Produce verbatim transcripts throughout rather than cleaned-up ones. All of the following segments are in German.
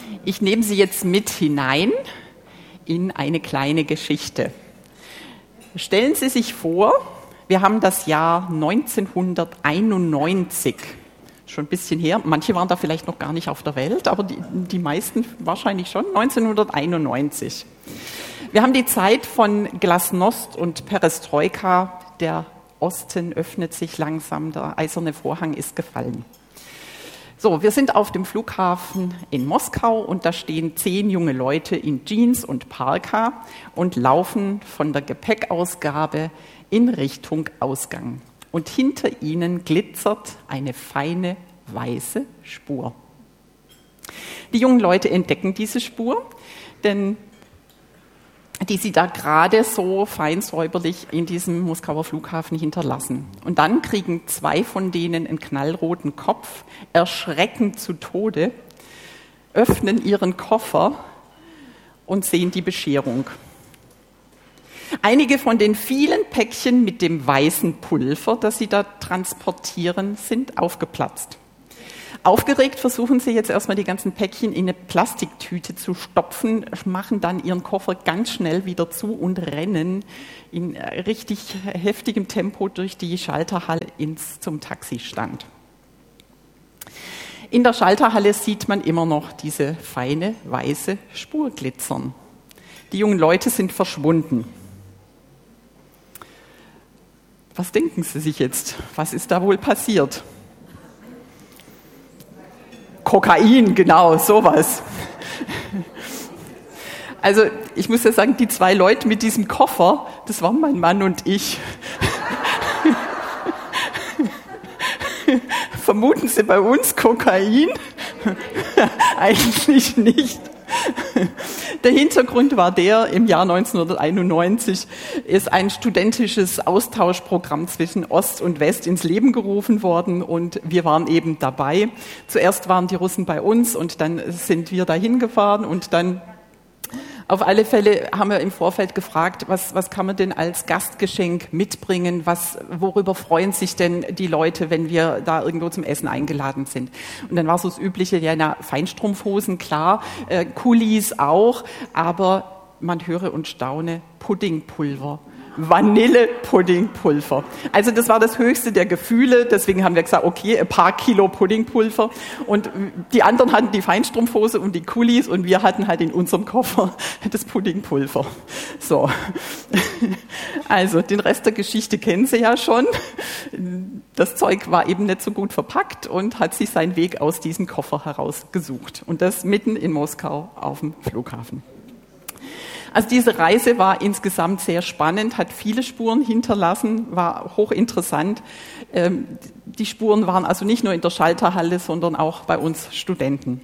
Ich nehme Sie jetzt mit hinein in eine kleine Geschichte. Stellen Sie sich vor, wir haben das Jahr neunzehnhunderteinundneunzig, schon ein bisschen her. Manche waren da vielleicht noch gar nicht auf der Welt, aber die, die meisten wahrscheinlich schon, neunzehnhunderteinundneunzig. Wir haben die Zeit von Glasnost und Perestroika, der Osten öffnet sich langsam, der eiserne Vorhang ist gefallen. So, wir sind auf dem Flughafen in Moskau und da stehen zehn junge Leute in Jeans und Parka und laufen von der Gepäckausgabe in Richtung Ausgang. Und hinter ihnen glitzert eine feine weiße Spur. Die jungen Leute entdecken diese Spur, denn die sie da gerade so fein säuberlich in diesem Moskauer Flughafen hinterlassen. Und dann kriegen zwei von denen einen knallroten Kopf, erschrecken zu Tode, öffnen ihren Koffer und sehen die Bescherung. Einige von den vielen Päckchen mit dem weißen Pulver, das sie da transportieren, sind aufgeplatzt. Aufgeregt versuchen sie jetzt erstmal die ganzen Päckchen in eine Plastiktüte zu stopfen, machen dann ihren Koffer ganz schnell wieder zu und rennen in richtig heftigem Tempo durch die Schalterhalle ins, zum Taxistand. In der Schalterhalle sieht man immer noch diese feine weiße Spur glitzern. Die jungen Leute sind verschwunden. Was denken Sie sich jetzt? Was ist da wohl passiert? Kokain, genau, sowas. Also ich muss ja sagen, die zwei Leute mit diesem Koffer, das waren mein Mann und ich. Vermuten Sie bei uns Kokain? Eigentlich nicht. Der Hintergrund war der, im Jahr neunzehnhunderteinundneunzig ist ein studentisches Austauschprogramm zwischen Ost und West ins Leben gerufen worden und wir waren eben dabei. Zuerst waren die Russen bei uns und dann sind wir dahin gefahren und dann auf alle Fälle haben wir im Vorfeld gefragt, was, was kann man denn als Gastgeschenk mitbringen? Was, worüber freuen sich denn die Leute, wenn wir da irgendwo zum Essen eingeladen sind? Und dann war so das Übliche, ja, na, Feinstrumpfhosen, klar, äh, Kulis auch, aber man höre und staune, Puddingpulver. Vanillepuddingpulver. Also das war das höchste der Gefühle, deswegen haben wir gesagt, okay, ein paar Kilo Puddingpulver und die anderen hatten die Feinstrumpfhose und die Kulis und wir hatten halt in unserem Koffer das Puddingpulver. So, also den Rest der Geschichte kennen Sie ja schon. Das Zeug war eben nicht so gut verpackt und hat sich seinen Weg aus diesem Koffer heraus gesucht und das mitten in Moskau auf dem Flughafen. Also diese Reise war insgesamt sehr spannend, hat viele Spuren hinterlassen, war hochinteressant. Die Spuren waren also nicht nur in der Schalterhalle, sondern auch bei uns Studenten.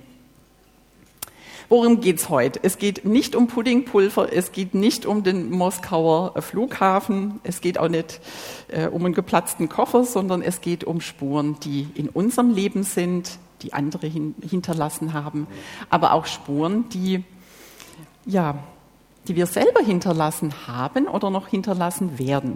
Worum geht's heute? Es geht nicht um Puddingpulver, es geht nicht um den Moskauer Flughafen, es geht auch nicht äh, um einen geplatzten Koffer, sondern es geht um Spuren, die in unserem Leben sind, die andere hin, hinterlassen haben, aber auch Spuren, die ja die wir selber hinterlassen haben oder noch hinterlassen werden.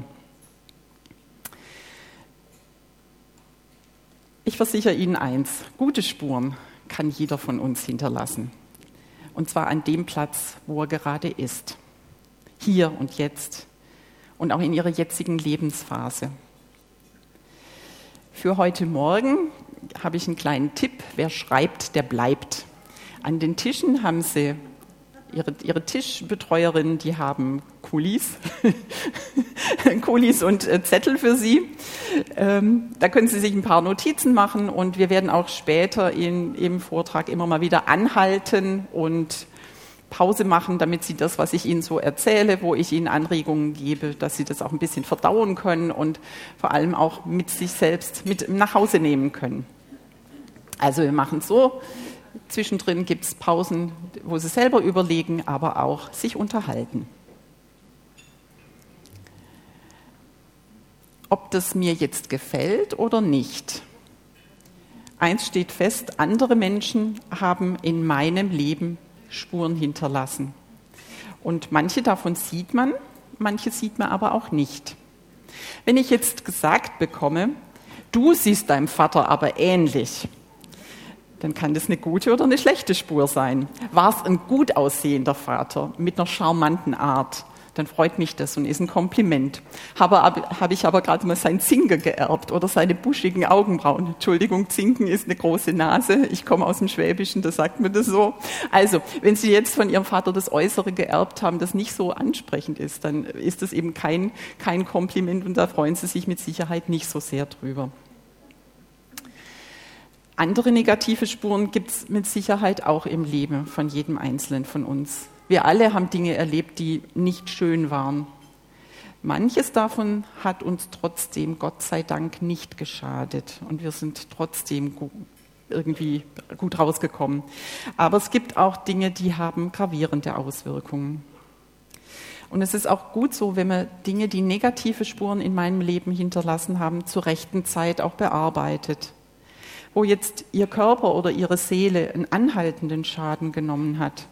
Ich versichere Ihnen eins, gute Spuren kann jeder von uns hinterlassen. Und zwar an dem Platz, wo er gerade ist. Hier und jetzt und auch in Ihrer jetzigen Lebensphase. Für heute Morgen habe ich einen kleinen Tipp, wer schreibt, der bleibt. An den Tischen haben Sie Ihre, ihre Tischbetreuerinnen, die haben Kulis, Kulis und äh, Zettel für Sie. Ähm, da können Sie sich ein paar Notizen machen und wir werden auch später in, im Vortrag immer mal wieder anhalten und Pause machen, damit Sie das, was ich Ihnen so erzähle, wo ich Ihnen Anregungen gebe, dass Sie das auch ein bisschen verdauen können und vor allem auch mit sich selbst mit nach Hause nehmen können. Also wir machen es so. Zwischendrin gibt es Pausen, wo Sie selber überlegen, aber auch sich unterhalten. Ob das mir jetzt gefällt oder nicht. Eins steht fest, andere Menschen haben in meinem Leben Spuren hinterlassen. Und manche davon sieht man, manche sieht man aber auch nicht. Wenn ich jetzt gesagt bekomme, du siehst deinem Vater aber ähnlich, dann kann das eine gute oder eine schlechte Spur sein. War es ein gut aussehender Vater mit einer charmanten Art, dann freut mich das und ist ein Kompliment. Habe, habe ich aber gerade mal seinen Zinker geerbt oder seine buschigen Augenbrauen. Entschuldigung, Zinken ist eine große Nase. Ich komme aus dem Schwäbischen, da sagt man das so. Also, wenn Sie jetzt von Ihrem Vater das Äußere geerbt haben, das nicht so ansprechend ist, dann ist das eben kein, kein Kompliment und da freuen Sie sich mit Sicherheit nicht so sehr drüber. Andere negative Spuren gibt es mit Sicherheit auch im Leben von jedem Einzelnen von uns. Wir alle haben Dinge erlebt, die nicht schön waren. Manches davon hat uns trotzdem, Gott sei Dank, nicht geschadet und wir sind trotzdem gut, irgendwie gut rausgekommen. Aber es gibt auch Dinge, die haben gravierende Auswirkungen. Und es ist auch gut so, wenn man Dinge, die negative Spuren in meinem Leben hinterlassen haben, zur rechten Zeit auch bearbeitet. Wo jetzt Ihr Körper oder Ihre Seele einen anhaltenden Schaden genommen hat,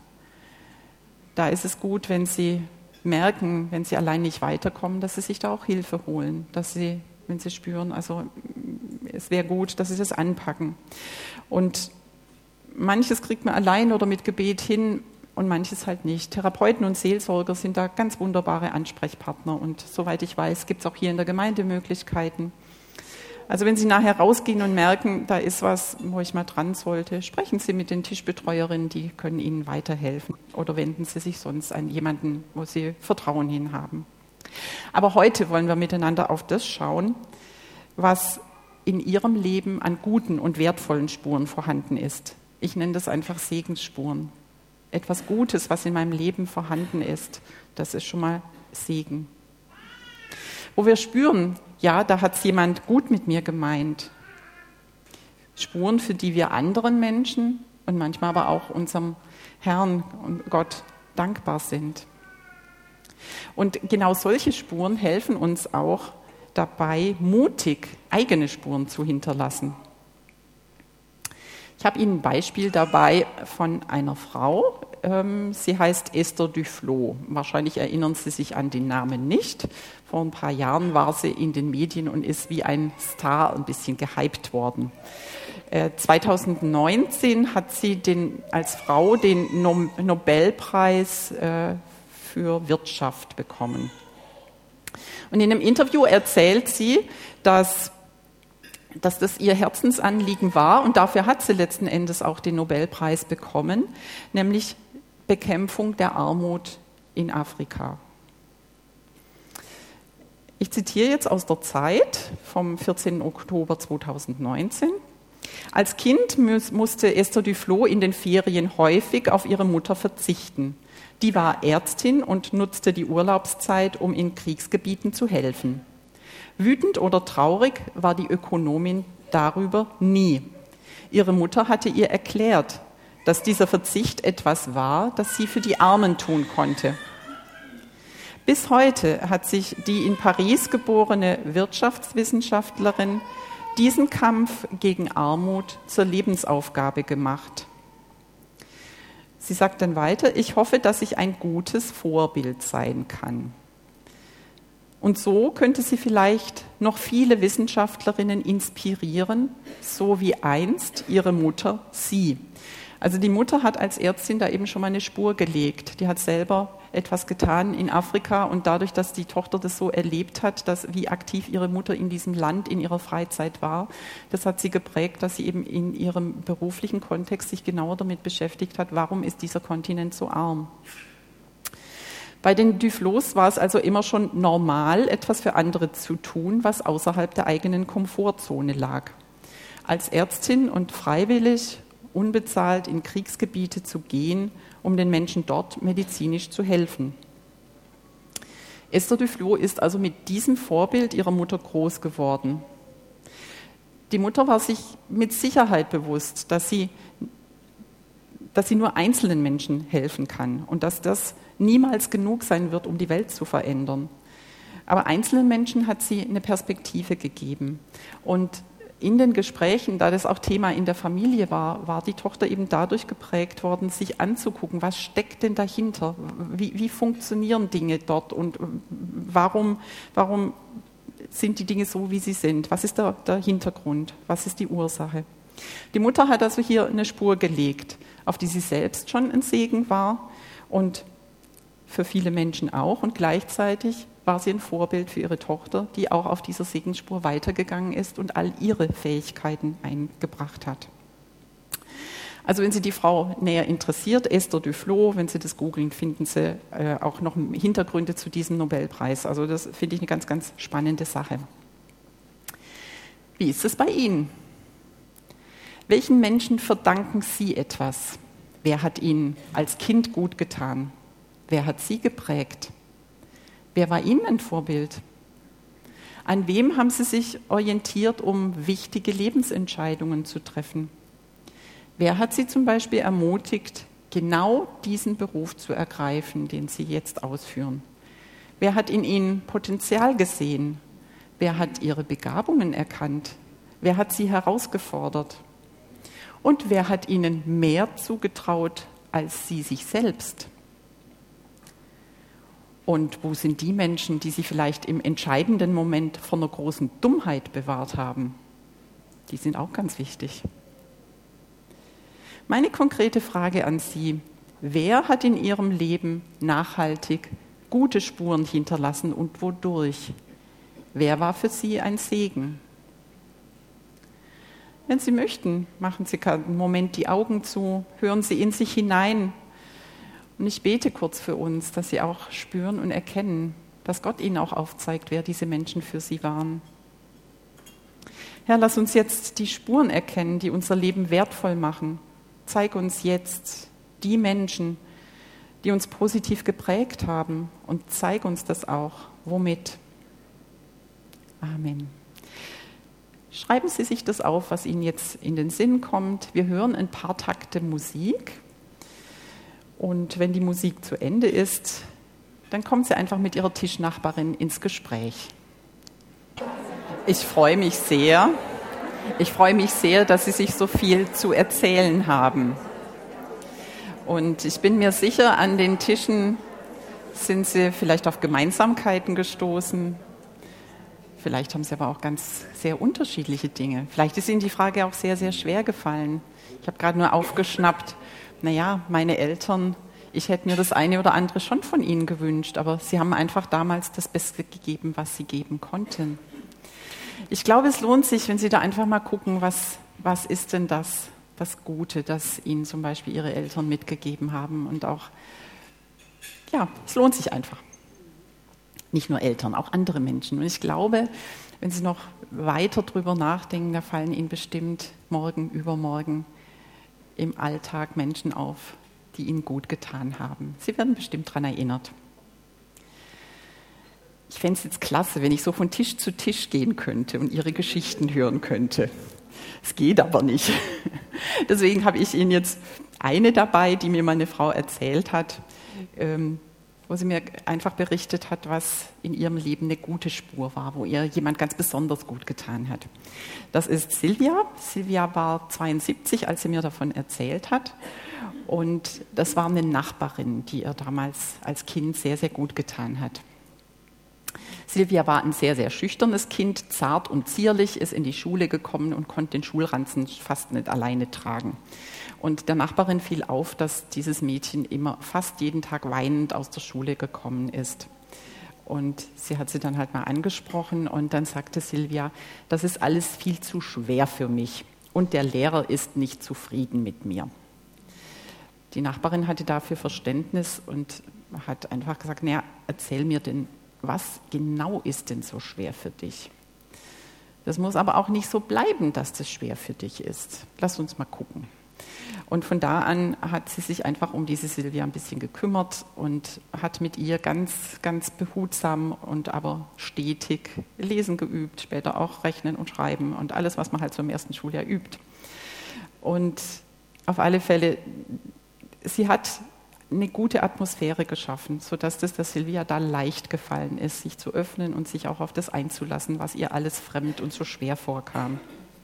da ist es gut, wenn Sie merken, wenn Sie allein nicht weiterkommen, dass Sie sich da auch Hilfe holen, dass Sie, wenn Sie spüren, also es wäre gut, dass Sie das anpacken. Und manches kriegt man allein oder mit Gebet hin und manches halt nicht. Therapeuten und Seelsorger sind da ganz wunderbare Ansprechpartner und soweit ich weiß, gibt es auch hier in der Gemeinde Möglichkeiten. Also wenn Sie nachher rausgehen und merken, da ist was, wo ich mal dran sollte, sprechen Sie mit den Tischbetreuerinnen, die können Ihnen weiterhelfen. Oder wenden Sie sich sonst an jemanden, wo Sie Vertrauen hin haben. Aber heute wollen wir miteinander auf das schauen, was in Ihrem Leben an guten und wertvollen Spuren vorhanden ist. Ich nenne das einfach Segensspuren. Etwas Gutes, was in meinem Leben vorhanden ist, das ist schon mal Segen. Wo wir spüren, ja, da hat es jemand gut mit mir gemeint. Spuren, für die wir anderen Menschen und manchmal aber auch unserem Herrn und Gott dankbar sind. Und genau solche Spuren helfen uns auch dabei, mutig eigene Spuren zu hinterlassen. Ich habe Ihnen ein Beispiel dabei von einer Frau. Sie heißt Esther Duflo. Wahrscheinlich erinnern Sie sich an den Namen nicht. Vor ein paar Jahren war sie in den Medien und ist wie ein Star ein bisschen gehypt worden. zweitausendneunzehn hat sie den, als Frau den Nobelpreis für Wirtschaft bekommen. Und in einem Interview erzählt sie, dass dass das ihr Herzensanliegen war und dafür hat sie letzten Endes auch den Nobelpreis bekommen, nämlich Bekämpfung der Armut in Afrika. Ich zitiere jetzt aus der Zeit vom vierzehnten Oktober zweitausendneunzehn. Als Kind musste Esther Duflo in den Ferien häufig auf ihre Mutter verzichten. Die war Ärztin und nutzte die Urlaubszeit, um in Kriegsgebieten zu helfen. Wütend oder traurig war die Ökonomin darüber nie. Ihre Mutter hatte ihr erklärt, dass dieser Verzicht etwas war, das sie für die Armen tun konnte. Bis heute hat sich die in Paris geborene Wirtschaftswissenschaftlerin diesen Kampf gegen Armut zur Lebensaufgabe gemacht. Sie sagt dann weiter, ich hoffe, dass ich ein gutes Vorbild sein kann. Und so könnte sie vielleicht noch viele Wissenschaftlerinnen inspirieren, so wie einst ihre Mutter sie. Also die Mutter hat als Ärztin da eben schon mal eine Spur gelegt. Die hat selber etwas getan in Afrika und dadurch, dass die Tochter das so erlebt hat, dass wie aktiv ihre Mutter in diesem Land in ihrer Freizeit war, das hat sie geprägt, dass sie eben in ihrem beruflichen Kontext sich genauer damit beschäftigt hat, warum ist dieser Kontinent so arm. Bei den Duflos war es also immer schon normal, etwas für andere zu tun, was außerhalb der eigenen Komfortzone lag. Als Ärztin und freiwillig, unbezahlt in Kriegsgebiete zu gehen, um den Menschen dort medizinisch zu helfen. Esther Duflo ist also mit diesem Vorbild ihrer Mutter groß geworden. Die Mutter war sich mit Sicherheit bewusst, dass sie, dass sie nur einzelnen Menschen helfen kann und dass das niemals genug sein wird, um die Welt zu verändern. Aber einzelnen Menschen hat sie eine Perspektive gegeben. Und in den Gesprächen, da das auch Thema in der Familie war, war die Tochter eben dadurch geprägt worden, sich anzugucken, was steckt denn dahinter? Wie, wie funktionieren Dinge dort und warum, warum sind die Dinge so, wie sie sind? Was ist der, der Hintergrund? Was ist die Ursache? Die Mutter hat also hier eine Spur gelegt, auf die sie selbst schon ein Segen war und für viele Menschen auch. Und gleichzeitig war sie ein Vorbild für ihre Tochter, die auch auf dieser Segensspur weitergegangen ist und all ihre Fähigkeiten eingebracht hat. Also wenn Sie die Frau näher interessiert, Esther Duflo, wenn Sie das googeln, finden Sie äh, auch noch Hintergründe zu diesem Nobelpreis. Also das finde ich eine ganz, ganz spannende Sache. Wie ist es bei Ihnen? Welchen Menschen verdanken Sie etwas? Wer hat Ihnen als Kind gut getan? Wer hat Sie geprägt? Wer war Ihnen ein Vorbild? An wem haben Sie sich orientiert, um wichtige Lebensentscheidungen zu treffen? Wer hat Sie zum Beispiel ermutigt, genau diesen Beruf zu ergreifen, den Sie jetzt ausführen? Wer hat in Ihnen Potenzial gesehen? Wer hat Ihre Begabungen erkannt? Wer hat Sie herausgefordert? Und wer hat Ihnen mehr zugetraut als Sie sich selbst? Und wo sind die Menschen, die Sie vielleicht im entscheidenden Moment vor einer großen Dummheit bewahrt haben? Die sind auch ganz wichtig. Meine konkrete Frage an Sie: Wer hat in Ihrem Leben nachhaltig gute Spuren hinterlassen und wodurch? Wer war für Sie ein Segen? Wenn Sie möchten, machen Sie einen Moment die Augen zu, hören Sie in sich hinein. Und ich bete kurz für uns, dass Sie auch spüren und erkennen, dass Gott Ihnen auch aufzeigt, wer diese Menschen für Sie waren. Herr, lass uns jetzt die Spuren erkennen, die unser Leben wertvoll machen. Zeig uns jetzt die Menschen, die uns positiv geprägt haben, und zeig uns das auch. Womit? Amen. Schreiben Sie sich das auf, was Ihnen jetzt in den Sinn kommt. Wir hören ein paar Takte Musik. Und wenn die Musik zu Ende ist, dann kommen Sie einfach mit Ihrer Tischnachbarin ins Gespräch. Ich freue mich sehr. Ich freue mich sehr, dass Sie sich so viel zu erzählen haben. Und ich bin mir sicher, an den Tischen sind Sie vielleicht auf Gemeinsamkeiten gestoßen. Vielleicht haben Sie aber auch ganz sehr unterschiedliche Dinge. Vielleicht ist Ihnen die Frage auch sehr, sehr schwer gefallen. Ich habe gerade nur aufgeschnappt, naja, meine Eltern, ich hätte mir das eine oder andere schon von ihnen gewünscht, aber sie haben einfach damals das Beste gegeben, was sie geben konnten. Ich glaube, es lohnt sich, wenn Sie da einfach mal gucken, was, was ist denn das, das Gute, das Ihnen zum Beispiel Ihre Eltern mitgegeben haben. Und auch, ja, es lohnt sich einfach. Nicht nur Eltern, auch andere Menschen. Und ich glaube, wenn Sie noch weiter drüber nachdenken, da fallen Ihnen bestimmt morgen, übermorgen im Alltag Menschen auf, die Ihnen gut getan haben. Sie werden bestimmt daran erinnert. Ich fände es jetzt klasse, wenn ich so von Tisch zu Tisch gehen könnte und Ihre Geschichten hören könnte. Es geht aber nicht. Deswegen habe ich Ihnen jetzt eine dabei, die mir meine Frau erzählt hat, ähm, wo sie mir einfach berichtet hat, was in ihrem Leben eine gute Spur war, wo ihr jemand ganz besonders gut getan hat. Das ist Silvia. Silvia war zweiundsiebzig, als sie mir davon erzählt hat. Und das war eine Nachbarin, die ihr damals als Kind sehr, sehr gut getan hat. Silvia war ein sehr, sehr schüchternes Kind, zart und zierlich, ist in die Schule gekommen und konnte den Schulranzen fast nicht alleine tragen. Und der Nachbarin fiel auf, dass dieses Mädchen immer fast jeden Tag weinend aus der Schule gekommen ist. Und sie hat sie dann halt mal angesprochen und dann sagte Silvia, das ist alles viel zu schwer für mich und der Lehrer ist nicht zufrieden mit mir. Die Nachbarin hatte dafür Verständnis und hat einfach gesagt, naja, erzähl mir denn, was genau ist denn so schwer für dich? Das muss aber auch nicht so bleiben, dass das schwer für dich ist. Lass uns mal gucken. Und von da an hat sie sich einfach um diese Silvia ein bisschen gekümmert und hat mit ihr ganz, ganz behutsam und aber stetig Lesen geübt, später auch Rechnen und Schreiben und alles, was man halt so im ersten Schuljahr übt. Und auf alle Fälle, sie hat eine gute Atmosphäre geschaffen, sodass das der Silvia da leicht gefallen ist, sich zu öffnen und sich auch auf das einzulassen, was ihr alles fremd und so schwer vorkam.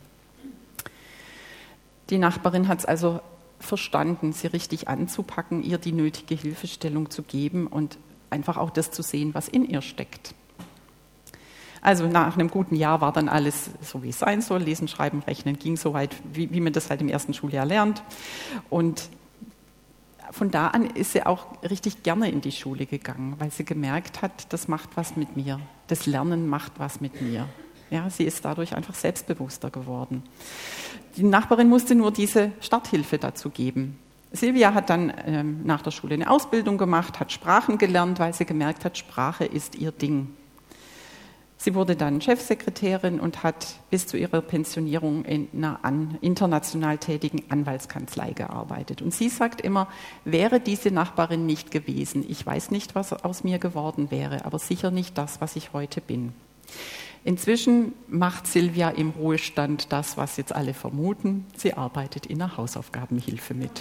Die Nachbarin hat es also verstanden, sie richtig anzupacken, ihr die nötige Hilfestellung zu geben und einfach auch das zu sehen, was in ihr steckt. Also nach einem guten Jahr war dann alles so, wie es sein soll. Lesen, Schreiben, Rechnen ging so weit, wie, wie man das halt im ersten Schuljahr lernt. Und von da an ist sie auch richtig gerne in die Schule gegangen, weil sie gemerkt hat, das macht was mit mir. Das Lernen macht was mit mir. Ja, sie ist dadurch einfach selbstbewusster geworden. Die Nachbarin musste nur diese Starthilfe dazu geben. Silvia hat dann ähm, nach der Schule eine Ausbildung gemacht, hat Sprachen gelernt, weil sie gemerkt hat, Sprache ist ihr Ding. Sie wurde dann Chefsekretärin und hat bis zu ihrer Pensionierung in einer an, international tätigen Anwaltskanzlei gearbeitet. Und sie sagt immer, wäre diese Nachbarin nicht gewesen, ich weiß nicht, was aus mir geworden wäre, aber sicher nicht das, was ich heute bin. Inzwischen macht Silvia im Ruhestand das, was jetzt alle vermuten. Sie arbeitet in der Hausaufgabenhilfe mit.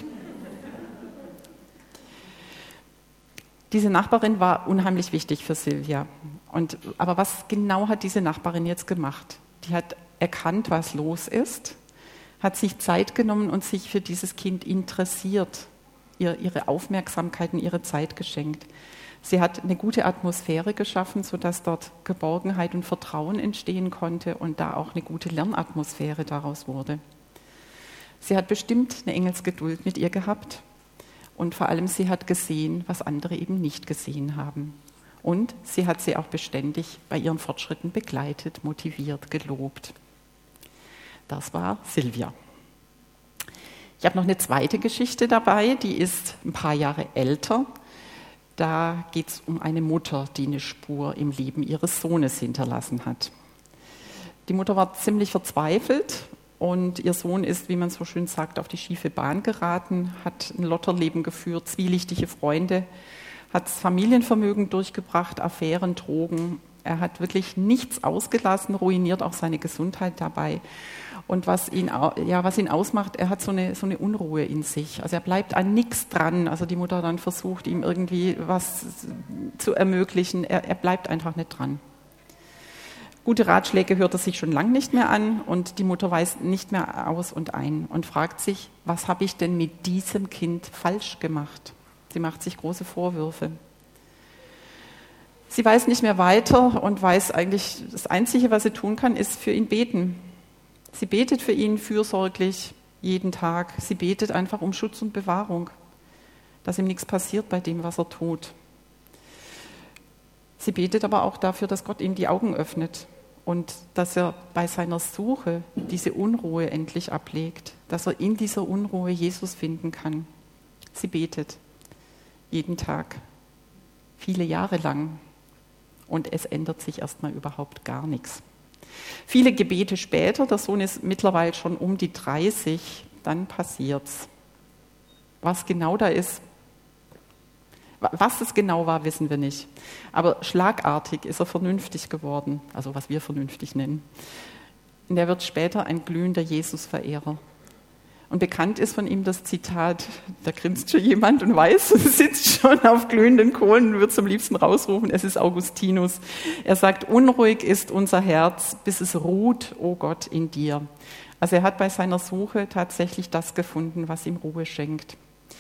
Diese Nachbarin war unheimlich wichtig für Silvia. Und, aber was genau hat diese Nachbarin jetzt gemacht? Die hat erkannt, was los ist, hat sich Zeit genommen und sich für dieses Kind interessiert, ihr, ihre Aufmerksamkeit und ihre Zeit geschenkt. Sie hat eine gute Atmosphäre geschaffen, sodass dort Geborgenheit und Vertrauen entstehen konnte und da auch eine gute Lernatmosphäre daraus wurde. Sie hat bestimmt eine Engelsgeduld mit ihr gehabt und vor allem sie hat gesehen, was andere eben nicht gesehen haben. Und sie hat sie auch beständig bei ihren Fortschritten begleitet, motiviert, gelobt. Das war Silvia. Ich habe noch eine zweite Geschichte dabei, die ist ein paar Jahre älter. Da geht es um eine Mutter, die eine Spur im Leben ihres Sohnes hinterlassen hat. Die Mutter war ziemlich verzweifelt und ihr Sohn ist, wie man so schön sagt, auf die schiefe Bahn geraten, hat ein Lotterleben geführt, zwielichtige Freunde, hat das Familienvermögen durchgebracht, Affären, Drogen. Er hat wirklich nichts ausgelassen, ruiniert auch seine Gesundheit dabei. Und was ihn, ja, was ihn ausmacht, er hat so eine, so eine Unruhe in sich. Also er bleibt an nichts dran. Also die Mutter dann versucht, ihm irgendwie was zu ermöglichen. Er, er bleibt einfach nicht dran. Gute Ratschläge hört er sich schon lange nicht mehr an und die Mutter weiß nicht mehr aus und ein und fragt sich, was habe ich denn mit diesem Kind falsch gemacht? Sie macht sich große Vorwürfe. Sie weiß nicht mehr weiter und weiß eigentlich, das Einzige, was sie tun kann, ist für ihn beten. Sie betet für ihn fürsorglich jeden Tag. Sie betet einfach um Schutz und Bewahrung, dass ihm nichts passiert bei dem, was er tut. Sie betet aber auch dafür, dass Gott ihm die Augen öffnet und dass er bei seiner Suche diese Unruhe endlich ablegt, dass er in dieser Unruhe Jesus finden kann. Sie betet jeden Tag, viele Jahre lang und es ändert sich erstmal überhaupt gar nichts. Viele Gebete später, der Sohn ist mittlerweile schon um die dreißig, dann passiert's. Was genau da ist, was es genau war, wissen wir nicht. Aber schlagartig ist er vernünftig geworden, also was wir vernünftig nennen. Und er wird später ein glühender Jesus-Verehrer. Und bekannt ist von ihm das Zitat, da grinst schon jemand und weiß, sitzt schon auf glühenden Kohlen und wird zum liebsten rausrufen, es ist Augustinus. Er sagt, unruhig ist unser Herz, bis es ruht, o Gott, in dir. Also er hat bei seiner Suche tatsächlich das gefunden, was ihm Ruhe schenkt.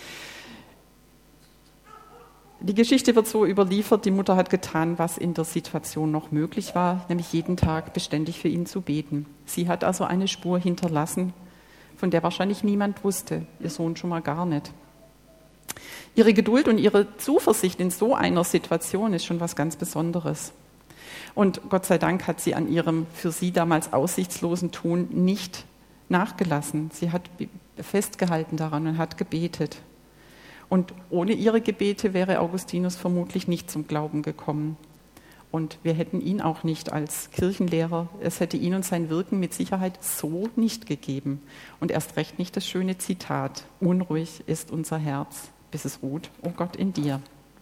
Die Geschichte wird so überliefert, die Mutter hat getan, was in der Situation noch möglich war, nämlich jeden Tag beständig für ihn zu beten. Sie hat also eine Spur hinterlassen, von der wahrscheinlich niemand wusste, ihr Sohn schon mal gar nicht. Ihre Geduld und ihre Zuversicht in so einer Situation ist schon was ganz Besonderes. Und Gott sei Dank hat sie an ihrem für sie damals aussichtslosen Tun nicht nachgelassen. Sie hat festgehalten daran und hat gebetet. Und ohne ihre Gebete wäre Augustinus vermutlich nicht zum Glauben gekommen. Und wir hätten ihn auch nicht als Kirchenlehrer, es hätte ihn und sein Wirken mit Sicherheit so nicht gegeben. Und erst recht nicht das schöne Zitat, unruhig ist unser Herz, bis es ruht, o Gott, in dir.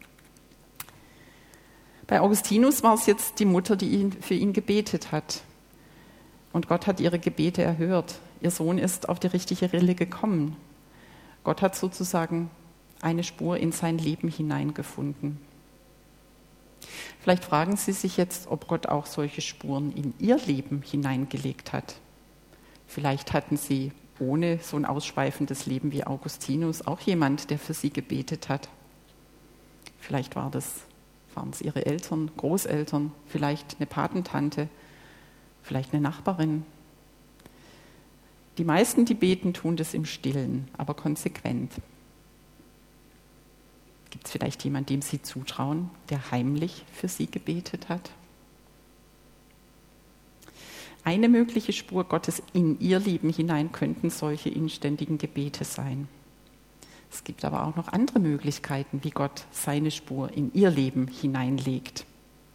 Bei Augustinus war es jetzt die Mutter, die ihn, für ihn gebetet hat. Und Gott hat ihre Gebete erhört. Ihr Sohn ist auf die richtige Rille gekommen. Gott hat sozusagen eine Spur in sein Leben hineingefunden. Vielleicht fragen Sie sich jetzt, ob Gott auch solche Spuren in Ihr Leben hineingelegt hat. Vielleicht hatten Sie ohne so ein ausschweifendes Leben wie Augustinus auch jemand, der für Sie gebetet hat. Vielleicht war das Waren es ihre Eltern, Großeltern, vielleicht eine Patentante, vielleicht eine Nachbarin? Die meisten, die beten, tun das im Stillen, aber konsequent. Gibt es vielleicht jemanden, dem Sie zutrauen, der heimlich für Sie gebetet hat? Eine mögliche Spur Gottes in Ihr Leben hinein könnten solche inständigen Gebete sein. Es gibt aber auch noch andere Möglichkeiten, wie Gott seine Spur in Ihr Leben hineinlegt.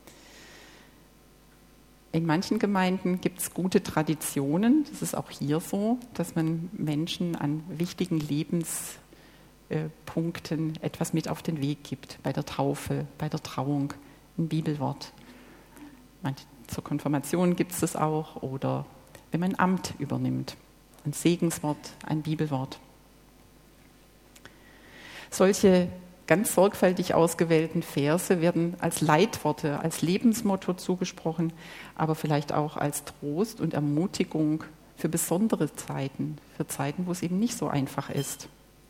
In manchen Gemeinden gibt es gute Traditionen, das ist auch hier so, dass man Menschen an wichtigen Lebenspunkten etwas mit auf den Weg gibt, bei der Taufe, bei der Trauung, ein Bibelwort. Zur Konfirmation gibt es das auch, oder wenn man ein Amt übernimmt, ein Segenswort, ein Bibelwort. Solche ganz sorgfältig ausgewählten Verse werden als Leitworte, als Lebensmotto zugesprochen, aber vielleicht auch als Trost und Ermutigung für besondere Zeiten, für Zeiten, wo es eben nicht so einfach ist.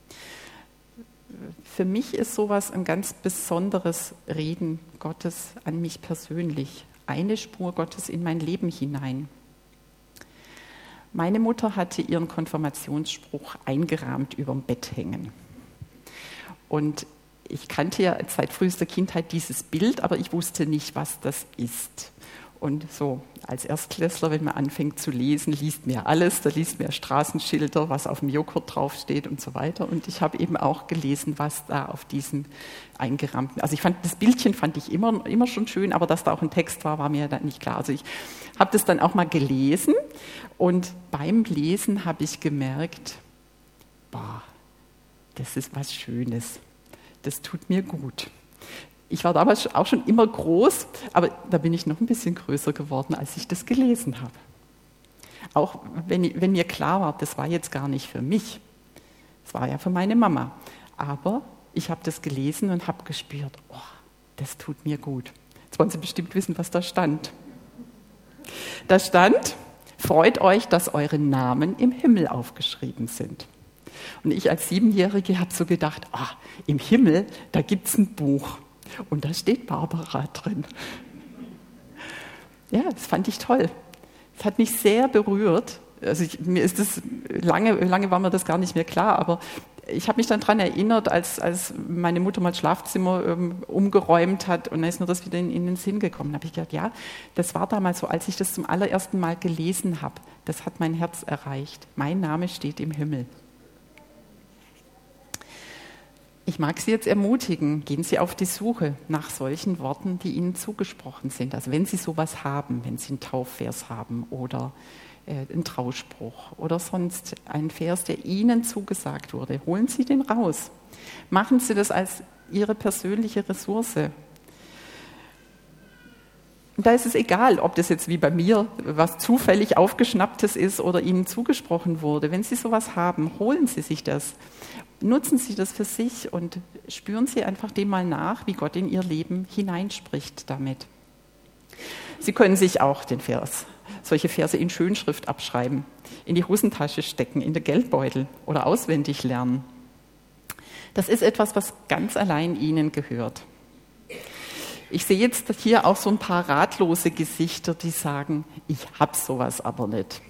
Für mich ist sowas ein ganz besonderes Reden Gottes an mich persönlich, eine Spur Gottes in mein Leben hinein. Meine Mutter hatte ihren Konfirmationsspruch eingerahmt überm Bett hängen. Und ich kannte ja seit frühester Kindheit dieses Bild, aber ich wusste nicht, was das ist. Und so als Erstklässler, wenn man anfängt zu lesen, liest man ja alles. Da liest man ja Straßenschilder, was auf dem Joghurt draufsteht und so weiter. Und ich habe eben auch gelesen, was da auf diesem eingerahmten, also ich fand, das Bildchen fand ich immer, immer schon schön, aber dass da auch ein Text war, war mir dann nicht klar. Also ich habe das dann auch mal gelesen und beim Lesen habe ich gemerkt, boah, das ist was Schönes. Das tut mir gut. Ich war damals auch schon immer groß, aber da bin ich noch ein bisschen größer geworden, als ich das gelesen habe. Auch wenn, wenn mir klar war, das war jetzt gar nicht für mich. Das war ja für meine Mama. Aber ich habe das gelesen und habe gespürt, oh, das tut mir gut. Jetzt wollen Sie bestimmt wissen, was da stand. Da stand, freut euch, dass eure Namen im Himmel aufgeschrieben sind. Und ich als Siebenjährige habe so gedacht, ah, im Himmel, da gibt es ein Buch und da steht Barbara drin. Ja, das fand ich toll. Es hat mich sehr berührt. Also ich, mir ist das lange, lange war mir das gar nicht mehr klar, aber ich habe mich dann daran erinnert, als, als meine Mutter mal das Schlafzimmer ähm, umgeräumt hat und dann ist mir das wieder in, in den Sinn gekommen. Da habe ich gedacht, ja, das war damals so, als ich das zum allerersten Mal gelesen habe. Das hat mein Herz erreicht. Mein Name steht im Himmel. Ich mag Sie jetzt ermutigen, gehen Sie auf die Suche nach solchen Worten, die Ihnen zugesprochen sind. Also wenn Sie sowas haben, wenn Sie einen Taufvers haben oder äh, einen Trauspruch oder sonst einen Vers, der Ihnen zugesagt wurde, holen Sie den raus. Machen Sie das als Ihre persönliche Ressource. Und da ist es egal, ob das jetzt wie bei mir was zufällig Aufgeschnapptes ist oder Ihnen zugesprochen wurde. Wenn Sie sowas haben, holen Sie sich das. Nutzen Sie das für sich und spüren Sie einfach dem mal nach, wie Gott in Ihr Leben hineinspricht damit. Sie können sich auch den Vers, solche Verse in Schönschrift abschreiben, in die Hosentasche stecken, in den Geldbeutel oder auswendig lernen. Das ist etwas, was ganz allein Ihnen gehört. Ich sehe jetzt hier auch so ein paar ratlose Gesichter, die sagen, ich habe sowas aber nicht.